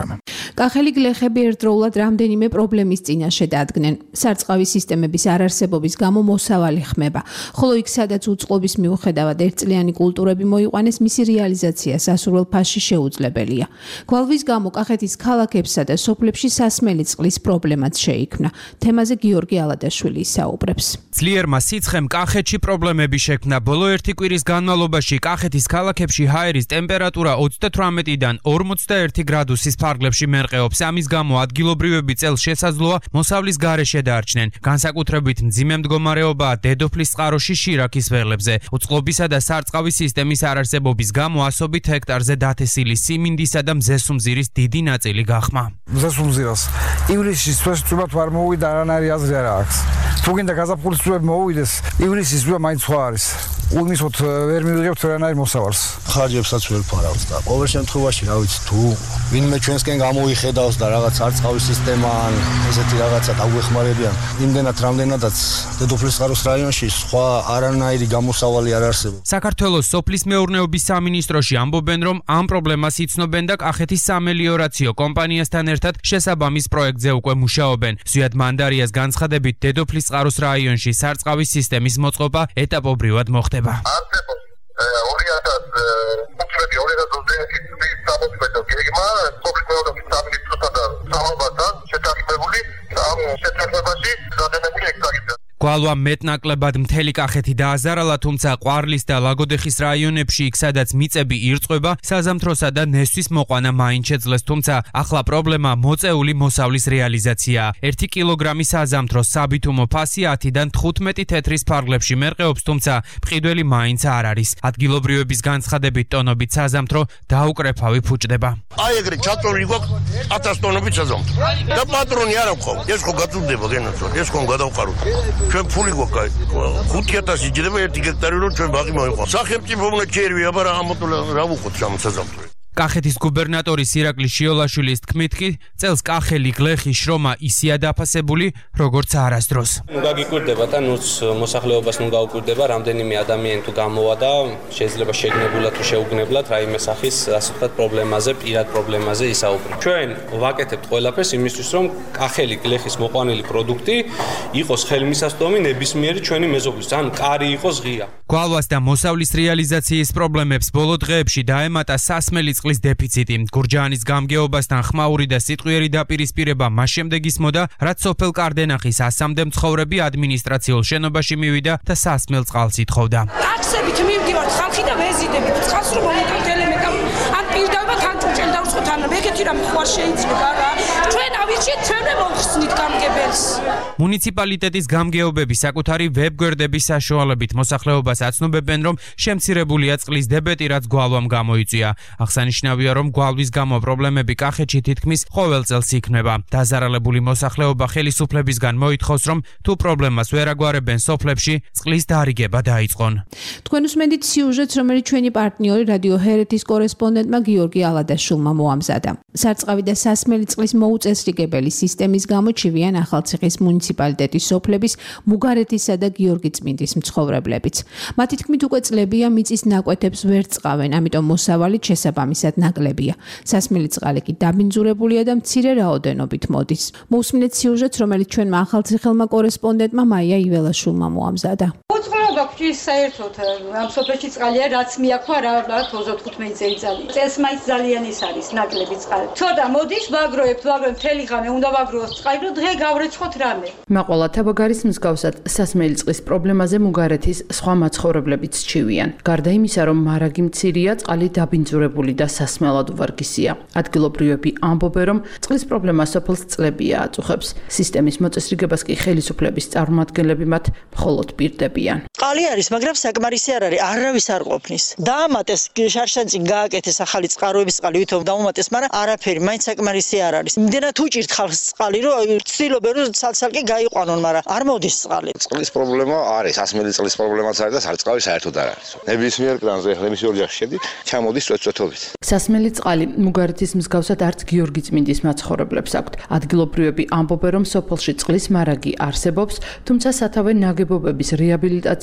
კახელი გლეხები ერთდროულად რამდენიმე პრობლემის წინაშე დადგნენ. სარწყავი სისტემების არარსებობის გამო მოსავალი ხმება, ხოლო იქ სადაც უწყლობის მიუხედავად ერთწლიანი კულტურები მოიყვანეს, მისი რეალიზაცია სასურველ ფასში შეუძლებელია. გვალვის გამო კახეთის ქალაქებსა და სოფლებში სასმელი წყლის პრობლემაც შეიქმნა. თემაზე გიორგი ალადაშვილი ისაუბრებს. ძლიერმა სიცხემ კახეთში პრობლემები შექმნა. ბოლო ერთი კვირის განმავლობაში კახეთის ქალაქებში ჰაერის ტემპერატურა 38-დან 41 გრადუსის ფარგლებში მერყეობს. ამის გამო ადგილობრივები წელს შესაძლოა მოსავლის გარეშე დარჩნენ. განსაკუთრებით მძიმე მდგომარეობაა დედოფლის წყაროში შირაქის ველებზე. უწყლობისა და სარწყავი სისტემის არარსებობის გამო ასობით ჰექტარზე დათესილი სიმინდისა და მზესუმზირის დიდი ნაწილი გახმა. მზესუმზირას ივლისის წვეშწვება თუ არ მოვიდა არანაირი აზრი არ აქვს. თუ გინდა გაზაფხულის წვეები მოვიდეს, ივლისის წვევა მაინც სხვა არის. უიმისოთ ვერ მივიღებთ ვერანაირ მოსავალს. ხარჯებსაც ვერ ფარავთ და ყოველ შემთხვევაში, რა ვიცი, თუ ვინმე ჩვენსკენ გამოიხედავს და რაღაც სარწყავის სისტემა ან ესეთი რაღაცა დაგვეხმარებიან, იმდენად რამდენადაც დედოფლის წყაროს რაიონში სხვა არანაირი გამოსავალი არ არსებობს. საქართველოს სოფლის მეურნეობის სამინისტროში ამბობენ, რომ ამ პრობლემას იცნობენ და კახეთის სამელიორაციო კომპანიასთან ერთად შესაბამის პროექტზე უკვე მუშაობენ. ზვიად მანდარიას განცხადებით, დედოფლის წყაროს რაიონში სარწყავის სისტემის მოწყობა ეტაპობრივად მოხდება. არსებობს 2021 წლის სამოწმედო გეგმა სოფლის მეურნეობის სამინისტროსთან და სამალბასთან შეთანხმებული ამ შეთანხმებაში გადანებული ექსპერტიზა. გვალვა მეტნაკლებად მთელი კახეთი დააზარალა, თუმცა ყვარლის და ლაგოდეხის რაიონებში იქ სადაც მიწები ირწყვება, საზამთროსა და ნესვის მოყვანა მაინც შეძლეს, თუმცა ახლა პრობლემა მოწეული მოსავლის რეალიზაციაა. 1 კილოგრამი საზამთროს საბითუმო ფასი 10-დან 15 თეთრის ფარგლებში მერყეობს, თუმცა მყიდველი მაინც არ არის. ადგილობრივების განცხადებით ტონობით საზამთრო დაუკრეფავი ფუჭდება. აი ეგრე ჩაწოლი გვაქვს 1000 ტონობით საზამთრო. და პატრონი არ აქვს. ეს ხო გაწუდება გენაცვალ, ეს ხო გადავყაროთ. ჩვენ ფული გვაქვს 5000 იჯდება 1 ჰექტარი რომ ჩვენ ბაღი მოიყვანს. სახელმწიფო უნდა ჩერვია, მაგრამ ამოტოლა რა ვუყოთ ამ საზამთროს. კახეთის გუბერნატორის ირაკლი შიოლაშვილის თქმით კი წელს კახელი გლეხი შრომა ისეა დაფასებული, როგორც არასდროს. გაგიკვირდება და ნუც მოსახლეობას ნუ გაუკვირდება, რამდენიმე ადამიანი თუ გამოვა და შეიძლება შეგნებულად თუ შეუგნებლად რაიმე სახის ასე ვთქვათ პრობლემაზე, პირად პრობლემაზე ისაუბროთ. ჩვენ ვაკეთებთ ყველაფერს იმისთვის, რომ კახელი გლეხის მოყვანილი პროდუქტი იყოს ხელმისაწვდომი ნებისმიერი ჩვენი მეზობლის, ან კარი იყოს ღია. გვალვას და მოსავლის რეალიზაციის პრობლემებს ბოლო დღეებში დაემატა სასმელი წყლის დეფიციტი. გურჯაანის გამგეობასთან ხმაური და სიტყვიერი დაპირისპირება მას შემდეგ ისმოდა, რაც სოფელ კარდენახის 100-მდე მცხოვრები ადმინისტრაციულ შენობაში მივიდა და სასმელ წყალს ითხოვდა. ტაქსებით მივდივართ ხალხი და ვეზიდებით წყალს რომ მომიტანთ ელემენტად. ან პირდავა თან ჭუჭენ დავსხოთ, ან ეგეთი რამე ხო არ შეიძლება რა. ჩვენ ავიჩით ჩვენ მომხსნით გამგებელს. მუნიციპალიტეტის გამგეობები საკუთარი ვებგვერდების საშუალებით მოსახლეობას აცნობებენ, რომ შემცირებულია წყლის დებეტი, რაც გვალვამ გამოიწვია. აღსანიშნავია, რომ გვალვის გამო პრობლემები კახეთში თითქმის ყოველ წელს იქნება. დაზარალებული მოსახლეობა ხელისუფლებისგან მოითხოვს, რომ თუ პრობლემას ვერ აგვარებენ სოფლებში, წყლის დარიგება დაიწყონ. თქვენ უსმენთ სიუჟეტს, რომელიც ჩვენი პარტნიორი რადიო ჰერეთის კორესპონდენტმა გიორგი ალადაშვილმა მოამზადა. სარწყავი და სასმელი წყლის მოუწესრიგებელი სისტემის გამო ჩივიან ახალციხის მუნიციპალიტეტის სოფლების მუგარეთისა და გიორგი წმინდის მცხოვრებლებიც. მათი თქმით უკვე წლებია მიწის ნაკვეთებს ვერ წყავენ, ამიტომ მოსავალი შესაბამისად ნაკლებია. სასმელი წყალი კი დაბინძურებულია და მცირე რაოდენობით მოდის. მოусმინეთ სიუჟეტს, რომელიც ჩვენმა ახალციხელმა კორესპონდენტმა მაია იველაშვილმა მოამზადა. უწყლობა გვჭირს საერთოდ ამ სოფელში წყალია, რაც მიაქვა რა 25 წელიწადი. წელს მაინც ძალიან ის არის ნაკლები წყალი. ცოტა მოდის, ვაგროებთ, მთელი ღამე უნდა ვაგროოთ წყალი, რომ დღე გავრეცხოთ რამე. მაყოლა თაბაგარის მსგავსად სასმელი წყლის პრობლემაზე მუგარეთის სხვა მაცხოვრებლებიც ჩივიან. გარდა იმისა, რომ მარაგი მცირეა, წყალი დაბინძურებული და სასმელად ვარგისია. ადგილობრივები ამბობენ, რომ წყლის პრობლემა სოფელს წლებია აწუხებს. სისტემის მოწესრიგებას კი ხელისუფლების წარმომადგენლები მათ მხოლოდ პირდებიან. წყალი არის, მაგრამ საკმარისი არ არის, არავის არ ყოფნის. დაამატეს შარშანწინ გააკეთეს ახალი წყაროების წყალი, ვითომ დაუმატეს, მაგრამ არაფერი, მაინც საკმარისი არ არის. იმდენად უჭირთ ხალხს წყალი, რომ ცდილობენ, რომ ცალ-ცალკე გაიყვანონ, მაგრამ არ მოდის წყალი. წყლის პრობლემა არის, სასმელი წყლის პრობლემაც არის და სარწყავი საერთოდ არ არის. ნებისმიერ კრანზე, ნებისმიერ ოჯახში შედი, ჩამოდის წვეთწვეთობით. სასმელი წყალი მუგარეთის მსგავსად არც გიორგი წმინდის მაცხოვრებლებს აქვთ. ადგილობრივები ამბობენ, რომ სოფელში წყლის მარაგი არსებობს, თუმცა სათავე ნაგებობების რეაბილიტაცია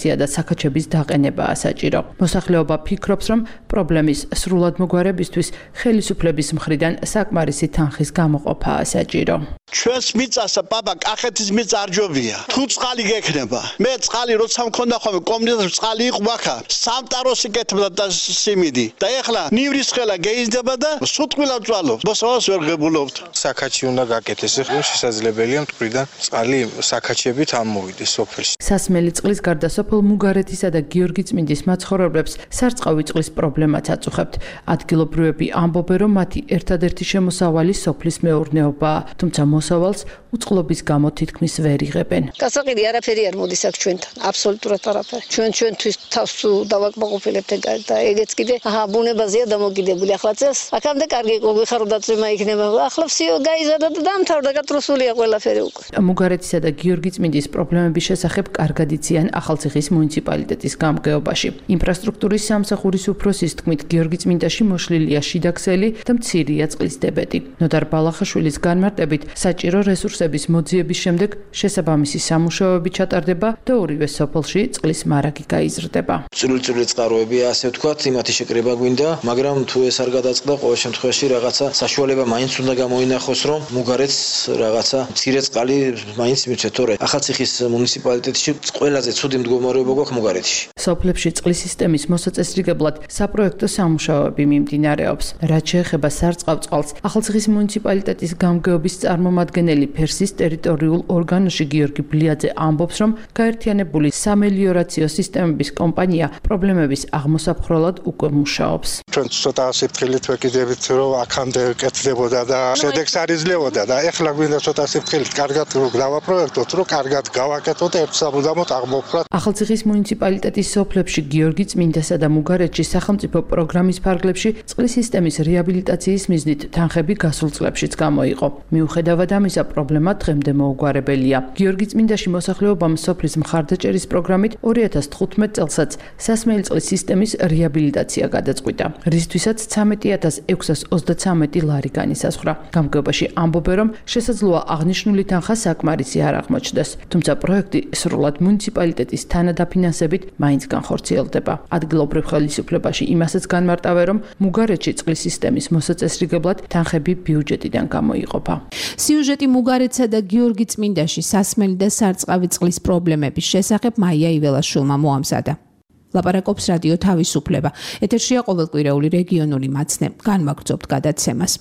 რეაბილიტაცია და საქაჩების დაყენებაა საჭირო. მოსახლეობა ფიქრობს, რომ პრობლემის სრულად მოგვარებისთვის ხელისუფლების მხრიდან საკმარისი თანხის გამოყოფაა საჭირო. ჩვენს მიწასა პაპა კახეთის მიწა არ ჯობია. თუ წყალი გექნება, მე წყალი როცა მქონდა ხოლმე კომუნისტებს წყალი იყო მაქა, სამტაროს იკეთებდა და სიმინდი. და ეხლა ნივრის ხელა გეიზდება და სუტყვილა წვალობ. მოსავალს ვერ ღებულობთ. საქაჩი უნდა გაკეთდეს, ხომ შესაძლებელია მტვრიდან წყალი საქაჩებით ამოვიდეს სოფელში. სასმელი წყლის გარდა სოფელ მუგარეთისა და გიორგი წმინდის მაცხოვრებლებს სარწყავი წყლის პრობლემაც აწუხებთ. ადგილობრივები ამბობენ, რომ მათი ერთადერთი შემოსავალი სოფლის მეურნეობაა, თუმცა მოსავალს უწყლობის გამო თითქმის ვერ იღებენ. გასაყიდი არაფერი არ მოდის აქ ჩვენთან, აბსოლუტურად არაფერი. ჩვენთვის თავს დავაკმაყოფილებთ და ეგეც კიდე ბუნებაზეა დამოკიდებული. ახლა წელს აქამდე კარგი გვიხარდაცემა იქნება. ახლა всё გაიზარდა და დამთავრდა, გათროსულია ყველაფერი უკვე. მუგარეთისა და გიორგი წმინდის პრობლემების შესახებ კარგად იციან ახალციხის მუნიციპალიტეტის გამგეობაში. ინფრასტრუქტურის სამსახურის უფროსის თქმით, გიორგი წმინდაში მოშლილია შიდა ქსელი და მცირეა წყლის დებეტი. ნოდარ ბალახაშვილის განმარტებით, საჭირო რესურსების მოძიების შემდეგ შესაბამისი სამუშაოები ჩატარდება და ორივე სოფელში წყლის მარაგი გაიზრდება. წვრილი წყაროებია, ასე ვთქვათ, იმათი შეკრება გვინდა, მაგრამ თუ ეს არ გადაწყდა, ყოველ შემთხვევაში რაღაცა საშუალება მაინც უნდა გამოინახოს, რომ მუგარეთს რაღაცა მცირე წყალი მაინც მიცეთ, თორე ახალციხის მუნიციპალიტეტში ყველაზე ცუდი მდგომარეობა გვაქვს მუგარეთში. სოფლებში წყლის სისტემის მოსაწესრიგებლად საპროექტო სამუშაოები მიმდინარეობს. რაც შეეხება სარწყავ წყალს, ახალციხის მუნიციპალიტეტის გამგეობის წარმომადგენელი ფერსის ტერიტორიულ ორგანოში გიორგი ბლიაძე ამბობს, რომ გაერთიანებული სამელიორაციო სისტემების კომპანია პრობლემების აღმოსაფხრელად უკვე მუშაობს. ჩვენ ცოტა სიფრთხილით ვეკიდებით, რომ აქამდე კეთდებოდა და შედეგს არ იძლეოდა და ეხლა გვინდა ცოტა სიფრთხილით კარგად დავაპროექტოთ, რომ კარგად გავაკეთოთ, ერთ სამუდამოდ აღმოფხვრათ. ახალციხის მუნიციპალიტეტის სოფლებში გიორგი წმინდასა და მუგარეთში სახელმწიფო პროგრამის ფარგლებში წყლის სისტემის რეაბილიტაციის მიზნით თანხები გასულ წლებშიც გამოიყო. მიუხედავად ამისა, პრობლემა დღემდე მოუგვარებელია. გიორგი წმინდაში მოსახლეობამ სოფლის მხარდაჭერის პროგრამით 2015 წელსაც სასმელი წყლის სისტემის რეაბილიტაცია გადაწყვიტა, რისთვისაც 13,633 ლარი განისაზღვრა. გამგეობაში ამბობენ, რომ შესაძლოა აღნიშნული თანხა საკმარისი არ აღმოჩნდეს, თუმცა პროექტი სრულად მუნიციპალიტეტის თანადაფინანსებით მაინც განხორციელდება. ადგილობრივ ხელისუფლებაში იმასაც განმარტავენ, რომ მუგარეთში წყლის სისტემის მოსაწესრიგებლად თანხები ბიუჯეტიდან გამოიყოფა. სიუჟეტი მუგარეთსა და გიორგი წმინდაში სასმელი და სარწყავი წყლის პრობლემების შესახებ მაია იველაშვილმა მოამზადა. ლაპარაკობს რადიო თავისუფლება. ეთერშია ყოველკვირეული რეგიონული მაცნე. განვაგრძობთ გადაცემას.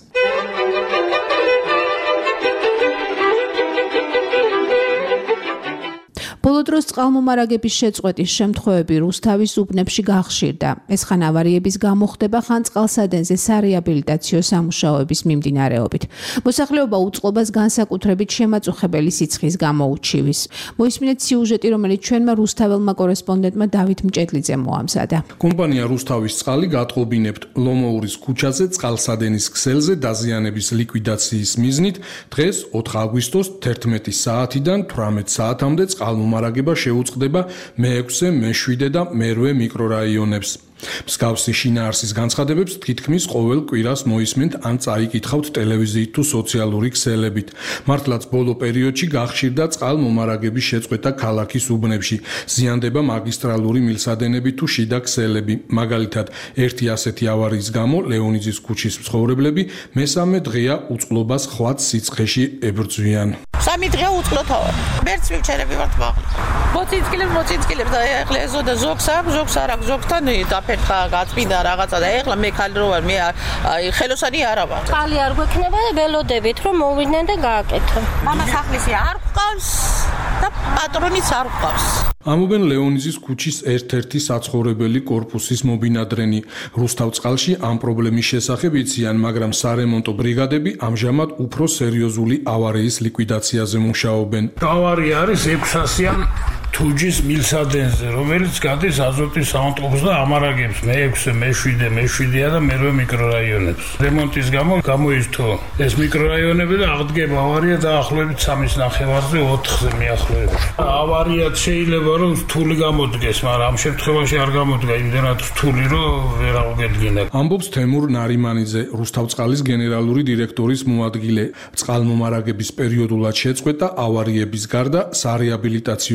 ბოლო დროს წყალმომარაგების შეწყვეტის შემთხვევები რუსთავის უბნებში გახშირდა. ეს ხან ავარიების გამო ხდება, ხან წყალსადენზე სარეაბილიტაციო სამუშაოების მიმდინარეობით. მოსახლეობა უწყლობას განსაკუთრებით შემაწუხებელი სიცხის გამო უჩივის. მოისმინეთ სიუჟეტი, რომელიც ჩვენმა რუსთაველმა კორესპონდენტმა დავით მჭედლიძე მოამზადა. კომპანია რუსთავის წყალი გატყობინებთ ლომოურის ქუჩაზე წყალსადენის ქსელზე დაზიანების ლიკვიდაციის მიზნით დღეს 4 აგვისტოს 11 საათიდან 18 საათამდე წყალმომარაგება შეუწყდება მე-6, მე-7 და მე-8 მიკრორაიონებს. მსგავსი შინაარსის განცხადებებს თითქმის ყოველ კვირას მოისმენთ ან წაიკითხავთ ტელევიზიით თუ სოციალური ქსელებით. მართლაც ბოლო პერიოდში გახშირდა წყალმომარაგების შეწყვეტა ქალაქის უბნებში. ზიანდება მაგისტრალური მილსადენები თუ შიდა ქსელები. მაგალითად, ერთი ასეთი ავარიის გამო ლეონიძის ქუჩის მცხოვრებლები მესამე დღეა უწყლობას ხვაც სიცხეში ებრძვიან. სამი დღეა უწყლოთ ავარ. მერც ვიჩერები ვართ მაღლა. მოცინცკილებს და ეხლა ეზოდა ზოგს არ აქვს ზოგთან დაფერხა გაწმინდა რაღაცა და ეხლა მე ხალი რო ვარ მე ხელოსანი არა ვარ. წყალი არ გვექნება და ველოდებით რომ მოვიდნენ და გააკეთო. მამა სახლისი არ ყავს და პატრონიც არ ყავს. ამობენ ლეონიძის ქუჩის ერთ-ერთი საცხოვრებელი კორპუსის მობინადრენი. რუსთავწყალში ამ პრობლემის შესახებ იციან, მაგრამ სარემონტო ბრიგადები ამჟამად უფრო სერიოზული ავარიის ლიკვიდაციაზე მუშაობენ. ავარია არის 600-იან თუჯის მილსადენზე, რომელიც გადის აზოტის საავტობუსს და ამარაგებს მე-6, მე-7, მე-7-ია და მე-8 მიკრორაიონებს. რემონტის გამო გამოიწვო ეს მიკრორაიონები და აღდგება ავარია დაახლოებით 3.5-ზე 4-ზე მიახლოებით. ავარიაც შეიძლება რომ რთული გამოდგეს, მაგრამ ამ შემთხვევაში არ გამოდგა იმდენად რთული, რომ ვერ აღუდგენა. ამბობს თემურ ნარიმანიძე, რუსთავწყალის გენერალური დირექტორის მოადგილე. წყალმომარაგების პერიოდულად შეწყვეტა ავარიების გარდა სარეაბილიტაციო სამუშაოები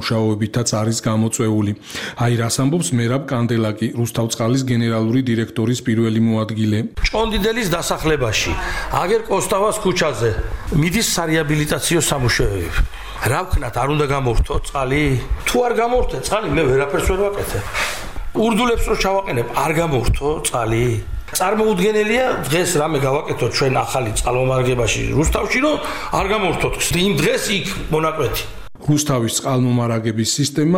სამუშაოებითაც არის გამოწვეული. აი რას ამბობს მერაბ კანდელაკი, რუსთავწყალის გენერალური დირექტორის პირველი მოადგილე. ჭონდიდელის დასახლებაში, აგერ კოსტავას ქუჩაზე მიდის სარეაბილიტაციო სამუშაოები. რა ვქნათ, არ უნდა გამორთო წყალი? თუ არ გამორთე წყალი, მე ვერაფერს ვერ ვაკეთებ. ურდულებს რო ჩავაყენებ, არ გამორთო წყალი? წარმოუდგენელია დღეს რამე გავაკეთოთ ჩვენ ახალი წყალმომარაგებაში რუსთავში, რომ არ გამორთოთ. იმ დღეს იქ მონაკვეთი. რუსთავის წყალმომარაგების სისტემა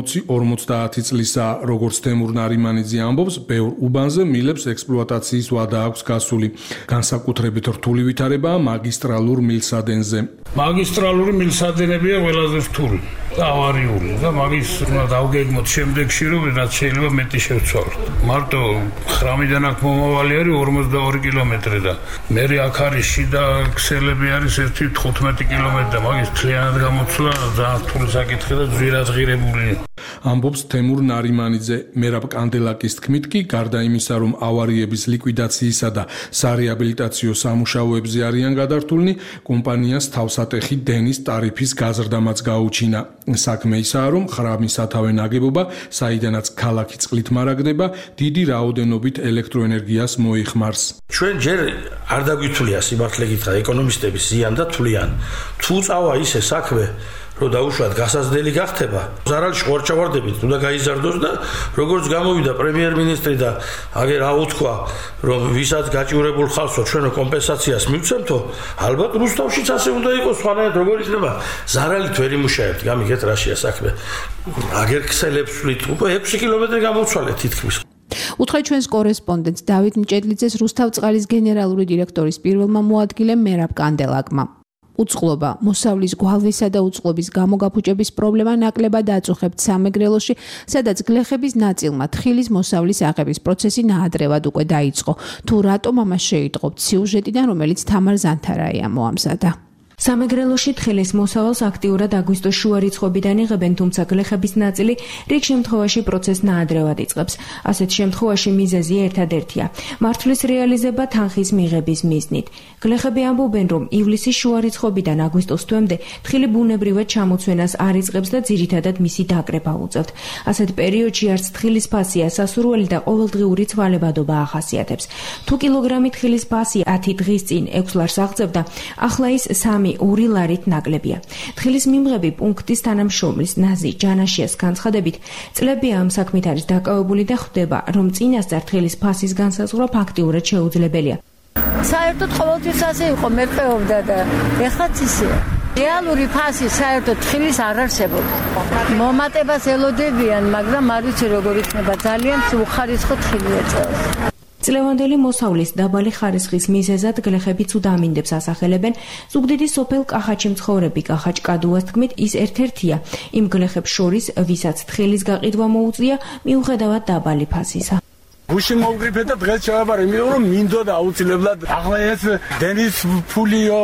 40-50 წლისა, როგორც თემურ ნარიმანიძე ამბობს, ბევრ უბანზე მილებს ექსპლუატაციის ვადა აქვს გასული. განსაკუთრებით რთული ვითარებაა მაგისტრალურ მილსადენზე. მაგისტრალური მილსადენებია ყველაზე რთული და ავარიული და მაგის უნდა დავგეგმოთ შემდეგში, რომ რაც შეიძლება მეტი შევცვალოთ. მარტო ხრამიდან აქ მომავალი არის 42 კილომეტრი და მე აქ არის შიდა ქსელები არის 1-15 კილომეტრი და მაგის თლიანად გამოცვლა ძალიან რთული საკითხი და ძვირადღირებული. ამბობს თემურ ნარიმანიძე. მერაბ კანდელაკის თქმით კი, გარდა იმისა, რომ ავარიების ლიკვიდაციისა და სარეაბილიტაციო სამუშაოებზე არიან გადართულნი, კომპანიას თავსატეხი დენის ტარიფის გაზრდამაც გაუჩინა. საქმე ისაა, რომ ხრამის სათავე ნაგებობა, საიდანაც ქალაქი წყლით მარაგდება, დიდი რაოდენობით ელექტროენერგიას მოიხმარს. ჩვენ ჯერ არ დაგვითვლია სიმართლე გითხრა ეკონომისტების ზიან და თვლიან. თუ წავა ისე საქმე რომ დაუშვათ გასაზრდელი გახდება, ზარალში ხوارჩავარდებით უნდა გაიზარდოს და როგორც გამოვიდა პრემიერ-მინისტრი და აგერ აუთქვა, რომ ვისაც გაჭირებულ ხალხო ჩვენო კომპენსაციას მივცემთო, ალბათ რუსთავშიც ასე უნდა იყოს, სხვანაირად როგორ იქნება, ზარალით ვერ იმუშაებთ, გამიგეთ რაშია საქმე. აგერ ქსელებს ვით, უკვე 6 კილომეტრი გამოვცვალეთ თითქმის. უთხრეთ ჩვენს კორესპონდენტს დავით მჭედლიძეს რუსთავწყალის გენერალური დირექტორის პირველმა მოადგილემ მერაბ კანდელაკმა. უწყლობა, მოსავლის გვალვისა და უწყლობის გამოგაფუჭების პრობლემა ნაკლებად აწუხებთ სამეგრელოში, სადაც გლეხების ნაწილმა თხილის მოსავლის აღების პროცესი ნაადრევად უკვე დაიწყო. თუ რატომ ამას შეიტყობთ სიუჟეტიდან, რომელიც თამარ ზანთარაია მოამზადა. სამეგრელოში თხილის მოსავალს აქტიურად აგვისტოს შუა რიცხვებიდან იღებენ, თუმცა გლეხების ნაწილი რიგ შემთხვევაში პროცესს ნაადრევად იწყებს. ასეთ შემთხვევაში მიზეზი ერთადერთია: მართვლის რეალიზება თანხის მიღების მიზნით. გლეხები ამბობენ, რომ ივლისის შუა რიცხვებიდან აგვისტოს თვემდე თხილი ბუნებრივად ჩამოცვენას არ იწყებს და ძირითადად მისი დაკრება უწევთ. ასეთ პერიოდში არც თხილის ფასია სასურველი და ყოველდღიური ცვალებადობა ახასიათებს. თუ კილოგრამი თხილის ფასი 10 დღის წინ 6 ლარს აღწევდა, ახლა ის 2 ლარით ნაკლებია. თხილის მიმღები პუნქტის თანამშრომლის ნაზი ჯანაშიას განცხადებით, წლები ამ საქმით არის დაკავებული და ხვდება, რომ წინასწარ თხილის ფასის განსაზღვრა ფაქტიურად შეუძლებელია. საერთოდ ყოველთვის ასე იყო, მერყეობდა და ეხლაც ისეა. რეალური ფასი საერთოდ თხილის არ არსებობს. მომატებას ელოდებიან, მაგრამ არ ვიცი როგორ იქნება, ძალიან უხარისხო თხილია წელს. წლევანდელი მოსავლის დაბალი ხარისხის მიზეზად გლეხები ცუდამინდებს ასახელებენ. ზუგდიდის სოფელ კახაჩი მცხოვრები კახაჩ კადუას თქმით, ის ერთ-ერთია იმ გლეხებს შორის, ვისაც თხილის გაყიდვა მოუწია მიუხედავად დაბალი ფასისა. გუში მოვგრიფე და დღეს ჩავაბარე, იმიტომ რომ მინდოდა აუცილებლად ახლა ეს დენის ფულიო,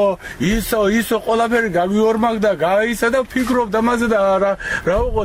ისო ყველაფერი გავიორმაგდა, გაისა და ვფიქრობ დამაზე და რა უყო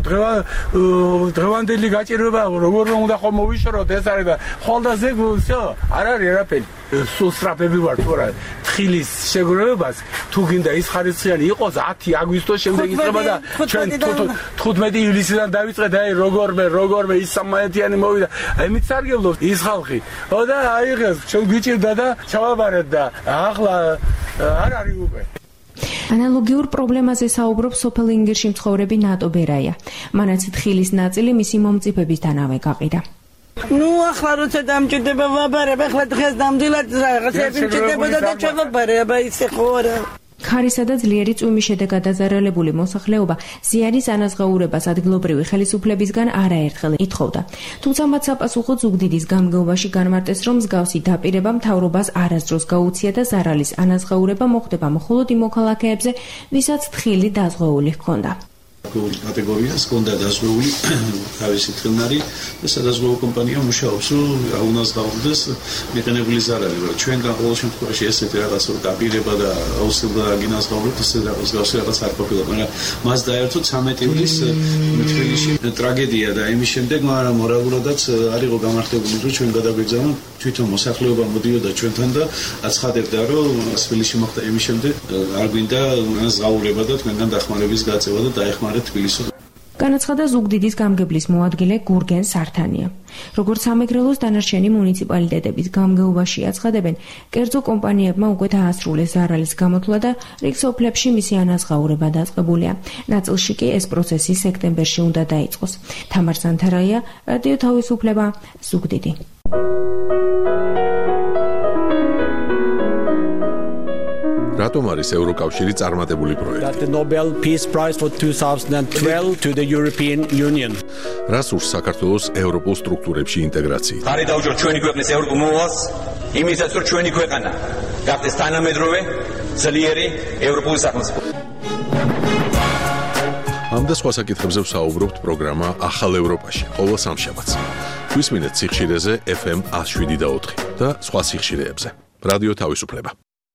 დღევანდელი გაჭირვება როგორ უნდა ხომ მოვიშოროთ ეს არის და ხოლდაზე ვсё არ არის არაფერი. სულ სტრაფები ვარ თუ რა თხილის შეგროვებას თუ გინდა ის ხარისხიანი იყოს 10 აგვისტოს შემდეგ იწყება და ჩვენ 15 ივლისიდან დავიწყეთ აი როგორმე ის სამაეთიანი მოვიდა აი მიცარგებლობთ ის ხალხი და აი ეს ჩვენ გვიჭირდა და ჩავაბარეთ და ახლა არ არის უკვე. ანალოგიურ პრობლემაზე საუბრობს სოფელ ინგირში მცხოვრები ნატო ბერაია. მანაც თხილის ნაწილი მისი მომწიფებისთანავე გაყიდა. ნუ ახლა როცა დამჭირდება ვაბარებ, ახლა დღეს ნამდვილად რაღაცები მჭირდებოდა და ჩვენ ვაბარებ, ისე ხო არა. ქარისა და ძლიერი წვიმის შედეგად დაზარალებული მოსახლეობა ზიანის ანაზღაურებას ადგილობრივი ხელისუფლებისგან არაერთხელ ითხოვდა. თუმცა მათ საპასუხო ზუგდიდის გამგეობაში განმარტეს, რომ მსგავსი დაპირება მთავრობას არასდროს გაუწია და ზარალის ანაზღაურება მოხდება მხოლოდ იმ მოქალაქეებზე, ვისაც თხილი დაზღვეული ჰქონდა. კატეგორიას ჰქონდა დაზღვეული თავისი თხილნარი და სადაზღვევო კომპანია მუშაობს, რომ აუნაზღაურდეს მიყენებული ზარალი. ჩვენგან ყოველ შემთხვევაში ესეთი რაღაც დაპირება და აუცილებლად აგინაზღაუროთ, ესე რაღაც არ ყოფილა, მაგრამ მას დაერთო 13 ივლისს თბილისში ტრაგედია და იმის შემდეგ, მაგრამ მორალურადაც არ იყო გამართებული, რომ ჩვენ გადაგვეძანა თვითონ მოსახლეობა მოდიოდა ჩვენთან და აცხადებდა, რომ თბილისში მოხდა იმის შემდეგ არ გვინდა ანაზღაურება და თქვენგან დახმარების გაწევა და დაეხმარეთ თბილისს. განაცხადა ზუგდიდის გამგებლის მოადგილე გურგენ სართანია. როგორც სამეგრელოს დანარჩენი მუნიციპალიტეტების გამგეობაში აცხადებენ, კერძო კომპანიებმა უკვე დაასრულეს ზარალის გამოთვლა და რიგ სოფლებში მისი ანაზღაურება დაწყებულია. ნაწილში კი ეს პროცესი სექტემბერში უნდა დაიწყოს. თამარ ზანთარაია, რადიო თავისუფლება, ზუგდიდი. რატომ არის ევროკავშირი წარმატებული პროექტი? The Nobel Peace Prize for 2012 to the European Union. რას ურს საქართველოს ევროპულ სტრუქტურებში ინტეგრაციით? ხარი დაუჭიროთ ჩვენი ქვეყნის ევროპულ მოვალს, იმისაც რომ ჩვენი ქვეყანა გახდეს თანამედროვე, ძლიერი ევროპული სახელმწიფო. ამ და სხვა საკითხებზე ვსაუბრობთ პროგრამა ახალ ევროპაში, ყოველ სამშაბათს. გვისმინეთ სიხშირეზე FM 107.4 და სხვა სიხშირეებზე. რადიო თავისუფლება.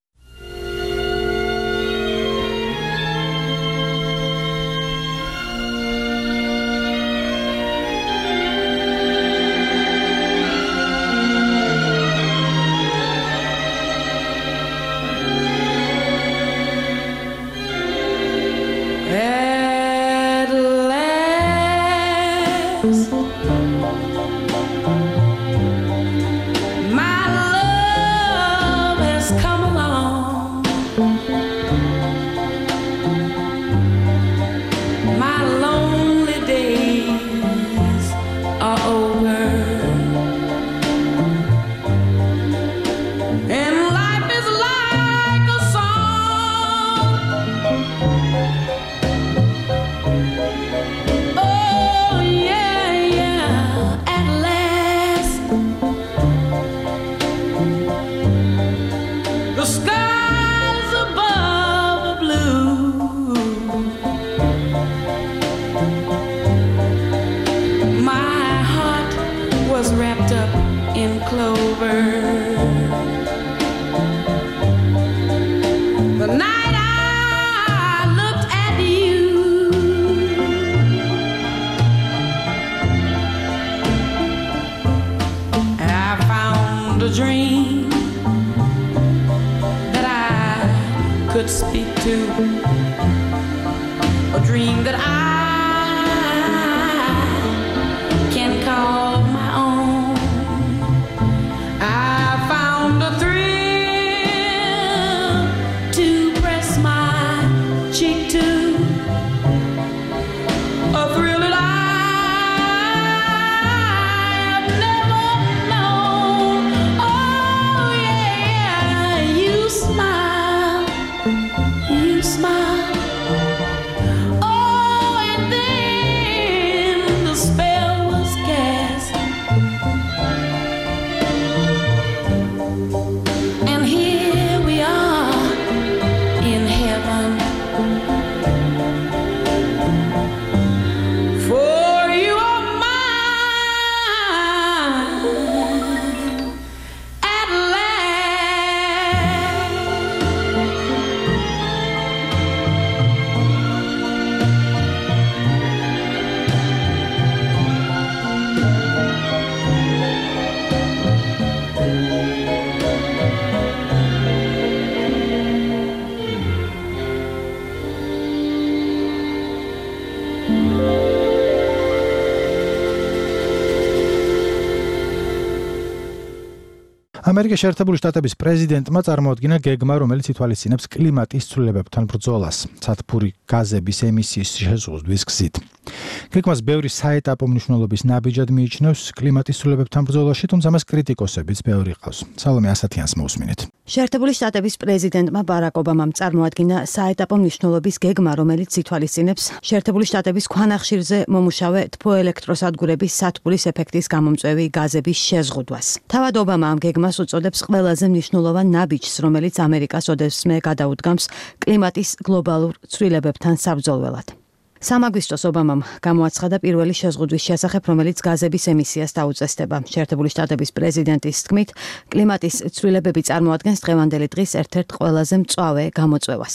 ამერიკის შეერთებული შტატების პრეზიდენტმა წარმოადგინა გეგმა, რომელიც ითვალისწინებს კლიმატის ცვლილებებთან ბრძოლას, სათბური გაზების ემისიის შეზღუდვის გზით. გეგმას ბევრი საეტაპო მნიშვნელობის ნაბიჯად მიიჩნევს კლიმატის ცვლილებებთან ბრძოლაში, თუმცა მას კრიტიკოსებიც ბევრი ყავს. სალომე ასათიანს მოусმინეთ. შეერთებული შტატების პრეზიდენტმა ბარაკ ობამამ წარმოადგინა საეტაპო მნიშვნელობის გეგმა, რომელიც ითვალისწინებს შეერთებული შტატების ქვანახშირზე მომუშავე თბოელექტროსადგურების სათბურის ეფექტის გამომწვევი გაზების შეზღუდვას. თავად ობამა ამ გეგმას უწოდებს ყველაზე მნიშვნელოვან ნაბიჯს, რომელიც ამერიკას ოდესმე გადაუდგამს კლიმატის გლობალურ ცვლილებებთან საბრძოლველად. სამაგვისტოს ობამამ გამოაცხადა პირველი შეზღუდვის შესახებ, რომელიც გაზების ემისიას დაუწესდება. შეერთებული შტატების პრეზიდენტის თქმით, კლიმატის ცვლილებები წარმოადგენს დღევანდელი დღის ერთ-ერთ ყველაზე მწვავე გამოწვევას.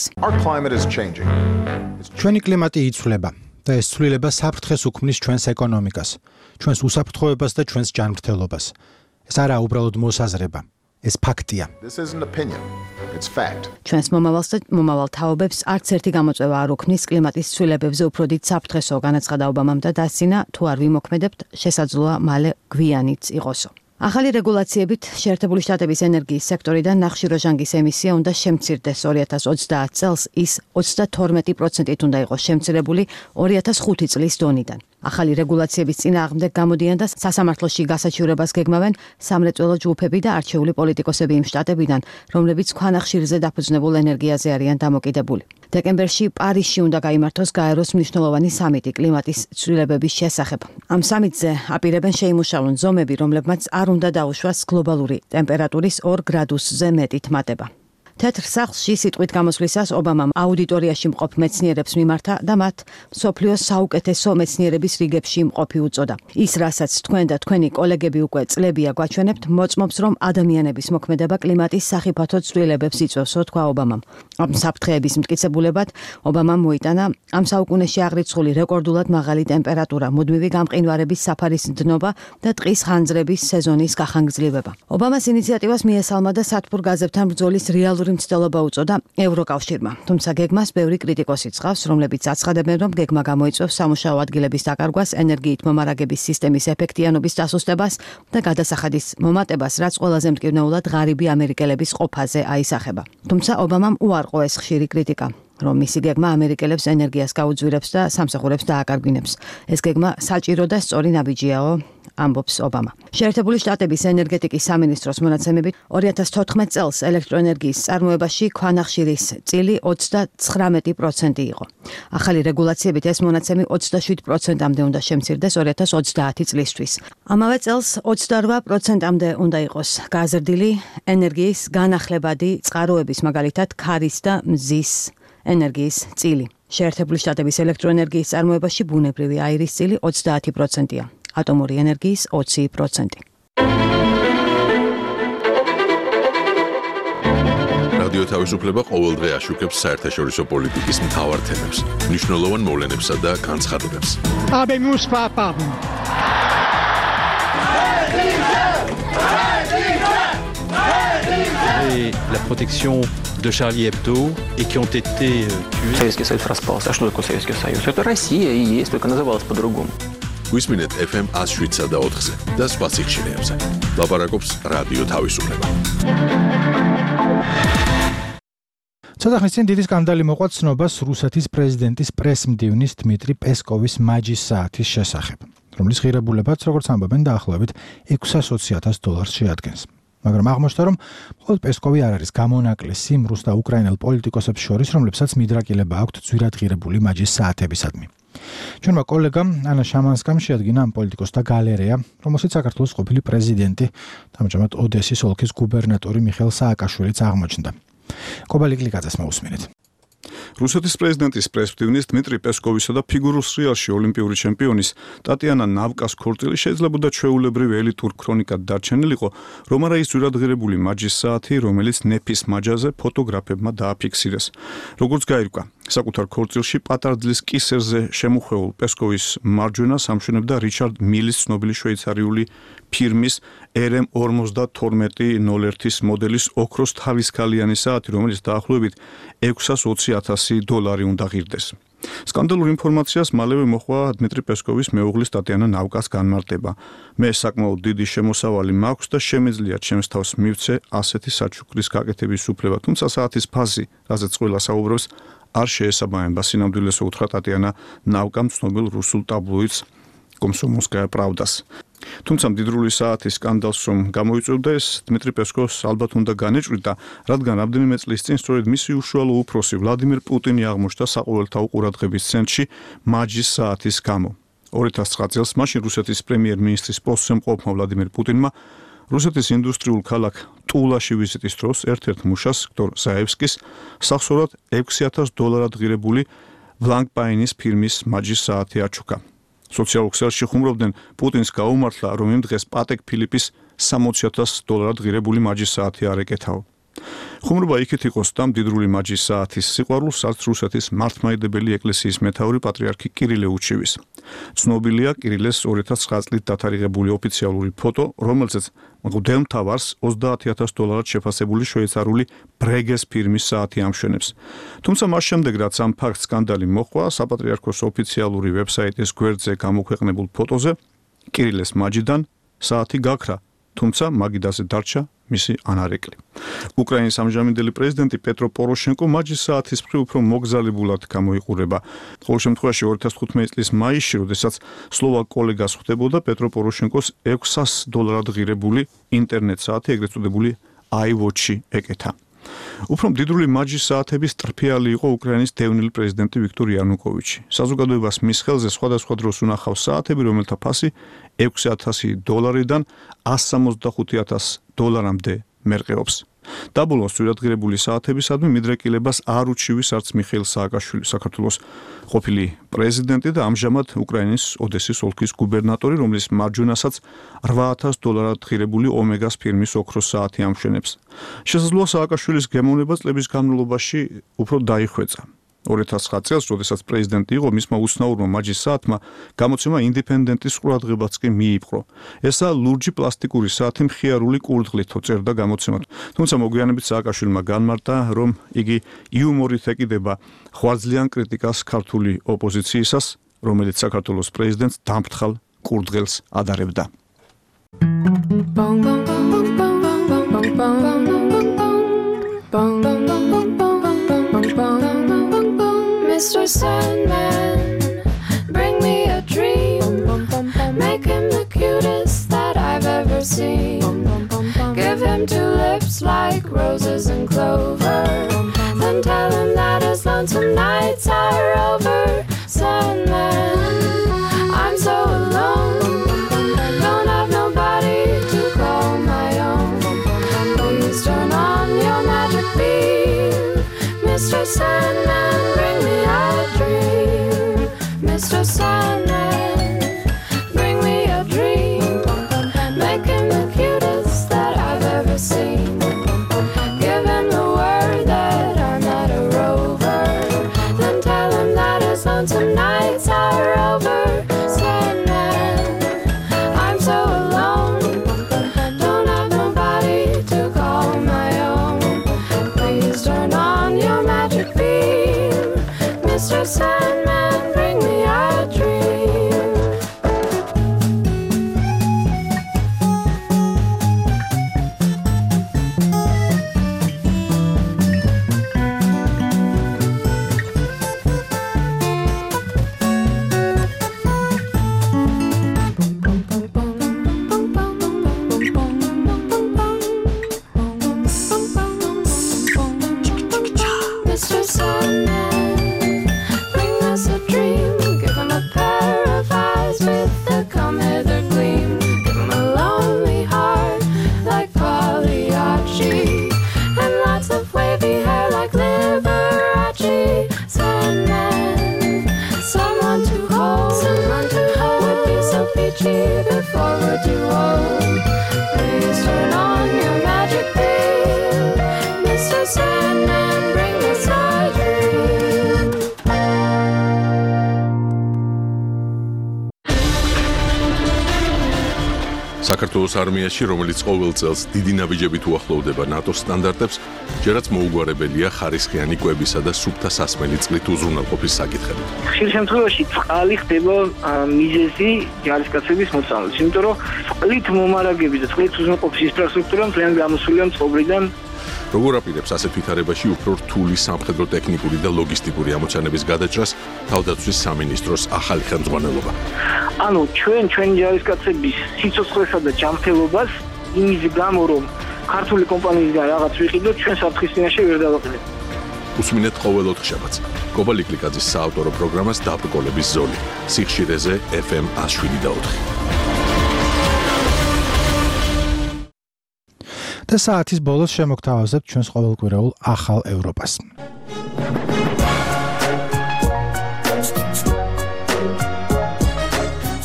ჩვენი კლიმატი იცვლება და ეს ცვლილება საფრთხეს უქმნის ჩვენს ეკონომიკას, ჩვენს უსაფრთხოებას და ჩვენს ჯანმრთელობას. ეს არაა უბრალოდ მოსაზრება. ეს ფაქტია. This isn't opinion. It's fact. ჩვენს მომავალს და მომავალ თაობებს არც ერთი გამოწვევა არ უქმნის კლიმატის ცვლილებებზე უფრო დიდ საფრთხესო, განაცხადა ობამამ და დასცინა, თუ არ ვიმოქმედებთ, შესაძლოა მალე გვიანიც იყოსო. ახალი რეგულაციებით შეერთებული შტატების ენერგიის სექტორიდან ნახშირორჟანგის ემისია უნდა შემცირდეს 2030 წელს ის 32%-ით უნდა იყოს შემცირებული 2005 წლის დონიდან. ახალი რეგულაციების წინააღმდეგ გამოდიან და სასამართლოში გასაჩივრებას გეგმავენ სამრეწველო ჯგუფები და არჩეული პოლიტიკოსები იმ შტატებიდან, რომლებიც ქვანახშირზე დაფუძნებულ ენერგიაზე არიან დამოკიდებული. დეკემბერში პარიზში უნდა გაიმართოს გაეროს მნიშვნელოვანი სამიტი კლიმატის ცვლილებების შესახებ. ამ სამიტზე აპირებენ შეიმუშავონ ზომები, რომლებმაც არ უნდა დაუშვას გლობალური ტემპერატურის 2 გრადუსზე მეტით მატება. თეთრ სახლში სიტყვით გამოსვლისას ობამამ აუდიტორიაში მყოფ მეცნიერებს მიმართა და მათ მსოფლიოს საუკეთესო მეცნიერების რიგებში მყოფი უწოდა. ის, რასაც თქვენ და თქვენი კოლეგები უკვე წლებია გვაჩვენებთ, მოწმობს, რომ ადამიანების მოქმედება კლიმატის სახიფათო ცვლილებებს იწვევსო, თქვა ობამამ. ამ საფრთხეების მტკიცებულებად ობამამ მოიტანა ამ საუკუნეში აღრიცხული რეკორდულად მაღალი ტემპერატურა, მუდმივი გამყინვარების საფარის დნობა და ტყის ხანძრების სეზონის გახანგრძლივება. ობამას ინიციატივას მიესალმა და სათბურ გაზებთან ბრძოლის რეალური მცდელობა უწოდა ევროკავშირმა. თუმცა გეგმას ბევრი კრიტიკოსი ცხავს, რომლებიც აცხადებენ, რომ გეგმა გამოიწვევს სამუშაო ადგილების დაკარგვას, ენერგიით მომარაგების სისტემის ეფექტიანობის დასუსტებას და გადასახადის მომატებას, რაც ყველაზე მტკივნეულად ღარიბი ამერიკელების ყოფაზე აისახება. თუმცა ობამამ უარყო ეს ხშირი კრიტიკა, რომ მისი გეგმა ამერიკელებს ენერგიას გაუძვირებს და სამსახურებს დააკარგვინებს. ეს გეგმა საჭირო და სწორი ნაბიჯიაო, ამბობს ობამა. შეერთებული შტატების ენერგეტიკის სამინისტროს მონაცემებით 2014 წელს ელექტროენერგიის წარმოებაში ქვანახშირის წილი 39% იყო. ახალი რეგულაციებით ეს მონაცემი 27%-მდე უნდა შემცირდეს 2030 წლისთვის. ამავე წელს 28%-მდე უნდა იყოს გაზრდილი ენერგიის განახლებადი წყაროების, მაგალითად ქარის და მზის ენერგიის წილი. შეერთებული შტატების ელექტროენერგიის წარმოებაში ბუნებრივი აირის წილი 30%-ია. ატომური ენერგიის 20%. რადიო თავისუფლება ყოველდღე აშუქებს საერთაშორისო პოლიტიკის მთავარ თემებს, მნიშვნელოვან მოვლენებსა და განცხადებებს. La protection de Charlie Hebdo et qui ont été tués. Советский Союз распался. А что такое Советский Союз? Это Россия и есть, только называлась по-другому. გვისმინეთ FM 107-ზე და 4-ზე და სხვა სიხშირეებზე. ლაპარაკობს რადიო თავისუფლება. ცოტა ხნის წინ დიდი სკანდალი მოყვა ცნობას რუსეთის პრეზიდენტის პრესმდივნის დმიტრი პესკოვის მაჯის საათის შესახებ, რომლის ღირებულებაც, როგორც ამბობენ, დაახლოებით $620,000 შეადგენს. მაგრამ აღმოჩნდა, რომ მხოლოდ პესკოვი არ არის გამონაკლისი იმ რუს და უკრაინელ პოლიტიკოსებს შორის, რომლებსაც მიდრაკილება აქვთ ძვირადღირებული მაჯის საათებისადმი. ჩვენმა კოლეგამ ანა შამანსკამ შეადგინა ამ პოლიტიკოსთა გალერეა, რომელშიც საქართველოს ყოფილი პრეზიდენტი, ამჟამად ოდესის ოლქის გუბერნატორი მიხეილ სააკაშვილიც აღმოჩნდა. კობალი კლიკაძეს მოусმინეთ. რუსეთის პრეზიდენტის პრესმდივნის დმიტრი პესკოვისა და ფიგურულ სრიალში ოლიმპიური ჩემპიონის ტატიანა ნავკას ქორწილი შეიძლებოდა ჩვეულებრივ ელიტურ ქრონიკად დარჩენილიყო, რომ არა ის ძვირადღირებული მაჯის საათი, რომელიც ნეფის მაჯაზე ფოტოგრაფებმა დააფიქსირეს. როგორც გაირკვა, საკუთარ ქორწილში პატარძლის კისერზე შემუხვეულ პესკოვის მარჯვენას ამშვენებდა რიჩარდ მილის ცნობილი შვეიცარიული ფირმის RM5201-ის მოდელის ოქროს თავისქალიანი საათი, რომელიც დაახლოებით $620,000 უნდა ღირდეს. სკანდალურ ინფორმაციას მალევე მოჰყვა დმიტრი პესკოვის მეუღლის ტატიანა ნავკას განმარტება. მე საკმაოდ დიდი შემოსავალი მაქვს და შემეძლია ჩემს თავს მივცე ასეთი საჩუქრის გაკეთების უფლება, თუმცა საათის ფაზი, რაზეც ყველა საუბრობს, არ შეესაბამება სინამდვილეს, უთხრა ტატიანა ნავკამ ცნობილ რუსულ ტაბლოიდს კომსომოლსკაია პრავდას. თუმცა მდიდრული საათის სკანდალს რომ გამოიწვევდა, ეს დმიტრი პესკოვს ალბათ უნდა განეჭვრიდა, რადგან რამდენიმე წლის წინ სწორედ მისი უშუალო უფროსი ვლადიმირ პუტინი აღმოჩნდა საყოველთაო ყურადღების ცენტრში მაჯის საათის გამო. 2009 წელს მაშინ რუსეთის პრემიერ-მინისტრის პოსტზე მყოფმა ვლადიმირ პუტინმა რუსეთის ინდუსტრიულ ქალაქ ტულაში ვიზიტის დროს ერთ-ერთ მუშას, ვიქტორ ზაევსკის, სახსოვრად $6,000 ღირებული ვლანგპაინის ფირმის მაჯის საათი აჩუქა. სოციალურ ქსელში ხუმრობდნენ პუტინს გაუმართლა, რომ იმ დღეს პატეკ ფილიპის $60,000 ღირებული მაჯის საათი არ ეკეთაო. ხუმრობა იქით იყოს და მდიდრული მაჯის საათის სიყვარულს არც რუსეთის მართლმადიდებელი ეკლესიის მეთაური პატრიარქი კირილე უჩივის. ცნობილია კირილეს 2009 წლით დათარიღებული ოფიციალური ფოტო, რომელზეც მღვდელმთავარს $30,000 შეფასებული შვეიცარიული ბრეგეს ფირმის საათი ამშვენებს. თუმცა მას შემდეგ, რაც ამ ფაქტს სკანდალი მოჰყვა, საპატრიარქოს ოფიციალური ვებსაიტის გვერდზე გამოქვეყნებულ ფოტოზე კირილეს მაჯიდან საათი გაქრა, თუმცა მაგიდაზე დარჩა მისი ანარეკლი. უკრაინის ამჟამინდელი პრეზიდენტი პეტრო პოროშენკო მაჯის საათის მხრივ უფრო მოგზაურებულად გამოიყურება. ყოველ შემთხვევაში 2015 წლის მაისში, როდესაც სლოვაკ კოლეგას ხვდებოდა პეტრო პოროშენკოს $600 ღირებული ინტერნეტ საათი, ეგრეთ წოდებული iWatch-ი ეკეთა. უფრო მდიდრული მაჯის საათების ტრფიალი იყო უკრაინის დევნილი პრეზიდენტი ვიქტორ იანუკოვიჩი. საზოგადოებას მის ხელზე სხვადასხვა დროს უნახავს საათები, რომელთა ფასი $6,000-დან $165,000-მდე მერყეობს. დაბოლოს ძვირადღირებული საათებისადმი მიდრეკილებას არ უჩივის არც მიხეილ სააკაშვილი, საქართველოს ყოფილი პრეზიდენტი და ამჟამად უკრაინის ოდესის ოლქის გუბერნატორი, რომლის მარჯვენასაც $8,000 ღირებული ომეგას ფირმის ოქროს საათი ამშვენებს. შესაძლოა სააკაშვილის გემოვნება წლების განმავლობაში უფრო დაიხვეწა. 2009 წელს, როდესაც პრეზიდენტი იყო, მისმა უცნაურმა მაჯის საათმა გამოცემა ინდეპენდენტის ყურადღებაც კი მიიპყრო. ესა ლურჯი პლასტიკური საათი მხიარული კურდღლითო წერდა გამოცემად. თუმცა მოგვიანებით სააკაშვილმა განმარტა, რომ იგი იუმორით ეკიდება ხვარძლიან კრიტიკას ქართული ოპოზიციისას, რომელიც საქართველოს პრეზიდენტს დამფრთხალ კურდღელს ადარებდა. Mr. Sandman, bring me a dream. Make him the cutest that I've ever seen. Give him 2 lips like roses and clover. Then tell him that his lonesome nights are over. Sandman, I'm so alone. Don't have nobody to call my own. Please turn on your magic beam. Mr. Sandman, bring me a dream. Mr. Sandman, bring me a dream. Make him the cutest that I've ever seen. Give him the word that I'm not a rover. Then tell him that his lonesome nights are over. Sandman, I'm so alone. Don't have nobody to call my own. Please turn on your magic beam. Mr. Sandman, bring me a dream. Mr. Sandman, bring us a dream. Give him a pair of eyes with a come hither gleam. Give him a lonely heart like Pagliacci, and lots of wavy hair like Liberace. Sandman, someone to hold would be so peachy before we're too old. Please turn on your magic beam. Mr. Sandman, bring us a dream. საქართველოს არმიაში, რომელიც ყოველ წელს დიდი ნაბიჯებით უახლოვდება ნატოს სტანდარტებს, ჯერაც მოუგვარებელია ხარისხიანი კვებისა და სუფთა სასმელი წყლით უზრუნველყოფის საკითხები. ხშირ შემთხვევაში წყალი ხდება მიზეზი ჯარისკაცების მოწამვლის, იმიტომ რომ წყლით მომარაგების და წყლით უზრუნველყოფის ინფრასტრუქტურა მთლიან გამოსულია წყობრიდან. როგორ აპირებს ასეთ ვითარებაში უფრო რთული სამხედრო ტექნიკური და ლოგისტიკური ამოცანების გადაჭრას თავდაცვის სამინისტროს ახალი ხელმძღვანელობა? ანუ ჩვენი ჯარისკაცების სიცოცხლესა და ჯანმრთელობას იმის გამო, რომ ქართული კომპანიისგან რაღაც ვიყიდოთ, ჩვენ საფრთხის წინაშე ვერ დავაყენებთ. უსმინეთ ყოველ ოთხშაბათს გობა ლიკლიკაძის საავტორო პროგრამას დაბრკოლების ზოლი სიხშირეზე FM 107.4. და საათის ბოლოს შემოგთავაზებთ ჩვენს ყოველკვირეულ ახალ ევროპას.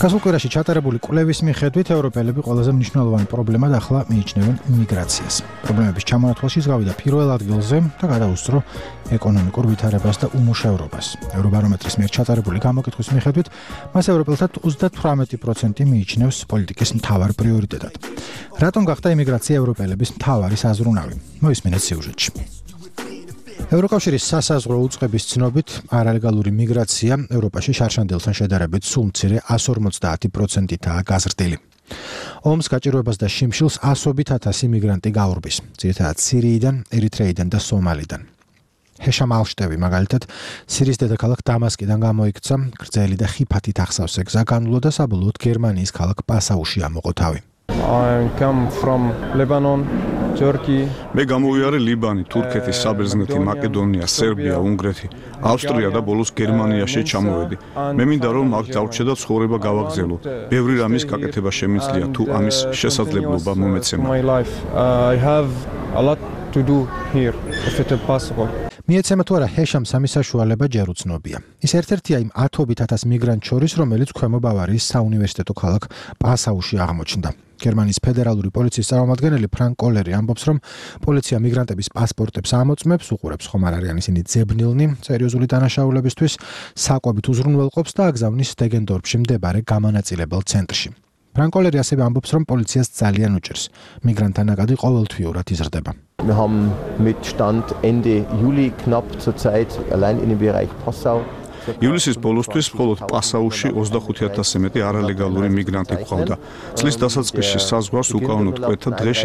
გასულ კვირაში ჩატარებული კვლევის მიხედვით ევროპელები ყველაზე მნიშვნელოვანი პრობლემად ახლა მიიჩნევენ იმიგრაციას. პრობლემების ჩამონათვალში გავიდა პირველ ადგილზე და გადაუსწრო ეკონომიკურ ვითარებას და უმუშევრობას. ევრობარომეტრის მიერ ჩატარებული გამოკითხვის მიხედვით მას ევროპელთა 38% მიიჩნევს პოლიტიკის მთავარ პრიორიტეტად. რატომ გახდა იმიგრაცია ევროპელების მთავარი საზრუნავი? მოისმინეთ სიუჟეტში. ევროკავშირის სასაზღვრო უწყების ცნობით არალეგალური მიგრაცია ევროპაში შარშანდელთან შედარებით სულ მცირე 150%-აა გაზრდილი. ომს, გაჭირვებას და შიმშილს ასობით ათასი მიგრანტი გაურბის, ძირითადად სირიიდან, ერიტრეიდან და სომალიდან. ჰეშამ ალშტევი მაგალითად სირიის დედაქალაქ დამასკიდან გამოიქცა, გრძელი და ხიფათით ახსავსე გზა განვლო და საბოლოოდ გერმანიის ქალაქ პასაუში ამოყო თავი. I come from Lebanon, Turkey. მე გამოვიარე ლიბანი, თურქეთი, საბერძნეთი, მაკედონია, სერბია, უნგრეთი, ავსტრია და ბოლოს გერმანიაში ჩამოვედი. მე მინდა რომ აქ დავრჩე და ცხოვრება გავაგზავნო. ბევრი რამის გაკეთება შემიძლია თუ ამის შესაძლებლობა მომეცემა. I have a lot to do here if it is possible. მიეცემა თუ არა ჰეშამ სამი საშუალება ჯერ უცნობია. ის ერთ-ერთია იმ 100,000 მიგრანტ შორის, რომელიც ქვემო ბავარიის საუნივერსიტეტო ქალაქ პასაუში აღმოჩნდა. გერმანიის ფედერალური პოლიციის წარმომადგენელი ფრანკ კოლერი ამბობს, რომ პოლიცია მიგრანტების პასპორტებს ამოწმებს, უყურებს ხომ არ არიან ისინი ძებნილნი სერიოზული დანაშაულებისთვის, საკვებით უზრუნველყოფს და აგზავნის დეგენდორფში მდებარე გამანაწილებელ ცენტრში. ფრანკ კოლერი ასევე ამბობს, რომ პოლიციას ძალიან უჭირს მიგრანტთა ნაკადი ყოველთვიურად იზრდება. Wir haben mit Stand Ende Juli knapp zurzeit allein in dem Bereich Passau ივლისის ბოლოსთვის მხოლოდ პასაუში 25,000-ზე მეტი არალეგალური მიგრანტი გვყავდა. წლის დასაწყისში საზღვარს უკავონოდ კვეთა დღეში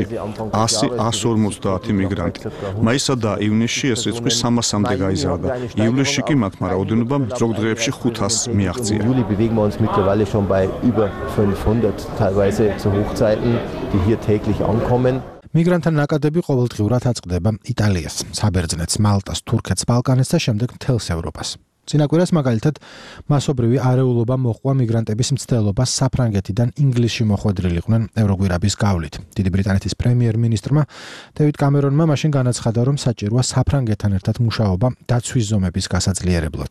100-150 მიგრანტი. მაისსა და ივნისში ეს რიცხვი 300-მდე გაიზარდა. ივლისში კი მათმა რაოდენობამ ზოგ დღეებში 500-ს მიაღწია. Juli bewegen wir uns mittlerweile schon bei über 500, teilweise zu Hochzeiten, die hier täglich ankommen. მიგრანტთა ნაკადები ყოველდღიურად აწყდება იტალიას, საბერძნეთს, მალტას, თურქეთს, ბალკანეთს და შემდეგ მთელს ევროპას. წინაკვირას მაგალითად მასობრივი არეულობა მოჰყვა მიგრანტების მცდელობას საფრანგეთიდან ინგლისში მოხვედრილი იყვნენ ევროგვირაბის გავლით. დიდი ბრიტანეთის პრემიერ-მინისტრმა დევიდ კამერონმა მაშინ განაცხადა, რომ საჭიროა საფრანგეთთან ერთად მუშაობა დაცვის ზომების გასაძლიერებლად.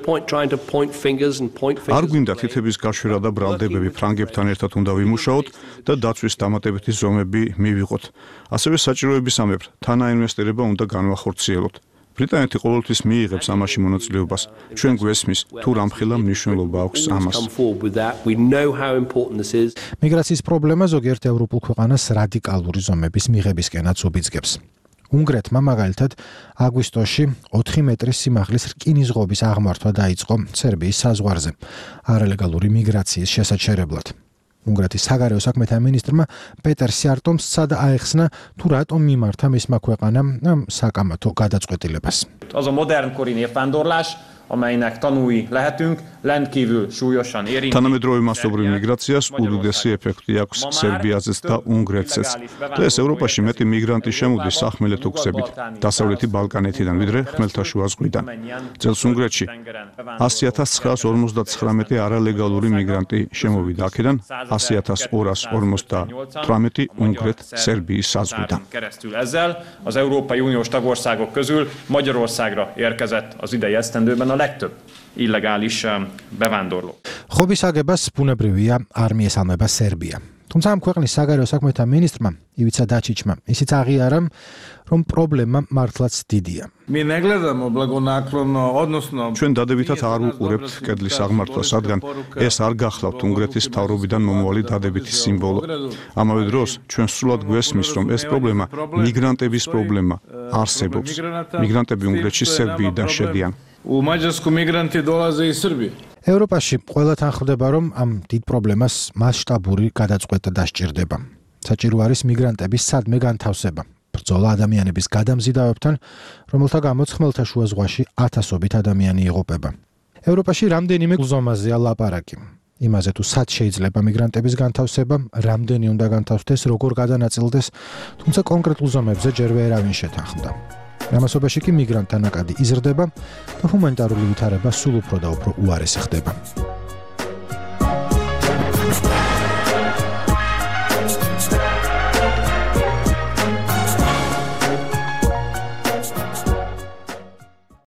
არ გვინდა თითების გაშვერა და ბრალდებები, ფრანგებთან ერთად უნდა ვიმუშაოთ და დაცვის დამატებითი ზომები მივიღოთ. ასევე საჭიროებისამებრ თანაინვესტირება უნდა განვახორციელოთ. ბრიტანეთი ყოველთვის მიიღებს ამაში მონაწილეობას. ჩვენ გვესმის თუ რამხელა მნიშვნელობა აქვს ამას. მიგრაციის პრობლემა ზოგიერთ ევროპულ ქვეყანას რადიკალური ზომების მიღებისკენაც უბიძგებს. უნგრეთმა მაგალითად აგვისტოში 4 მეტრის სიმაღლის რკინისღობის აღმართვა დაიწყო სერბიის საზღვარზე არალეგალური მიგრაციის შესაჩერებლად. უნგრეთის საგარეო საქმეთა მინისტრმა პეტერ სიარტომ სცადა აეხსნა თუ რატომ მიმართა მისმა ქვეყანამ საკამათო გადაწყვეტილებას. Az a modernkori népvándorlás, amelynek tanúi lehetünk, rendkívül súlyosan érinti. თანამედროვე მასობრივ მიგრაციას უდიდესი ეფექტი აქვს სერბიაზეც და უნგრეთზეც. დღეს ევროპაში მეტი მიგრანტი შემოდის სახმელეთო გზებით, დასავლეთი ბალკანეთიდან, ვიდრე ხმელთაშუა ზღვიდან. წელს უნგრეთში 100,959 არალეგალური მიგრანტი შემოვიდა აქედან, 100,258 უნგრეთ-სერბიის საზღვიდან. Ezzel az Európai Uniós tagországok közül Magyarországra érkezett az idei esztendőben a legtöbb illegális bevándorló. ხობის აგებას ბუნებრივია არ მიესალმება სერბია. თუმცა ამ ქვეყნის საგარეო საქმეთა მინისტრმა ივიცა დაჩიჩმა ისიც აღიარა, რომ პრობლემა მართლაც დიდია. ჩვენ დადებითად არ უყურებთ კედლის აღმართვას, რადგან ეს არ გახლავთ უნგრეთის მთავრობიდან მომავალი დადებითი სიმბოლო. ამავე დროს ჩვენ სრულად გვესმის, რომ ეს პრობლემა მიგრანტების პრობლემა არსებობს. მიგრანტები უნგრეთში სერბიიდან შედიან. ევროპაში ყველათან ხვდება, რომ ამ დიდ პრობლემას მასშტაბური გადაწყვეტა დასჭირდება. საჭირო არის მიგრანტების სადმე განთავსება. ბრძოლა ადამიანების გადამზიდავებთან, რომელთა გამოც ხმელთაშუა ზღვაში ათასობით ადამიანი იღუპება. ევროპაში რამდენიმე ზომაზეა ლაპარაკი. იმაზე თუ სად შეიძლება მიგრანტების განთავსება, რამდენი უნდა განთავსდეს, როგორ გადანაწილდეს, თუმცა კონკრეტულ ზომებზე ჯერ ვერავინ შეთანხმდა. ამასობაში კი მიგრანტთა ნაკადი იზრდება და ჰუმანიტარული ვითარება სულ უფრო და უფრო უარესი ხდება.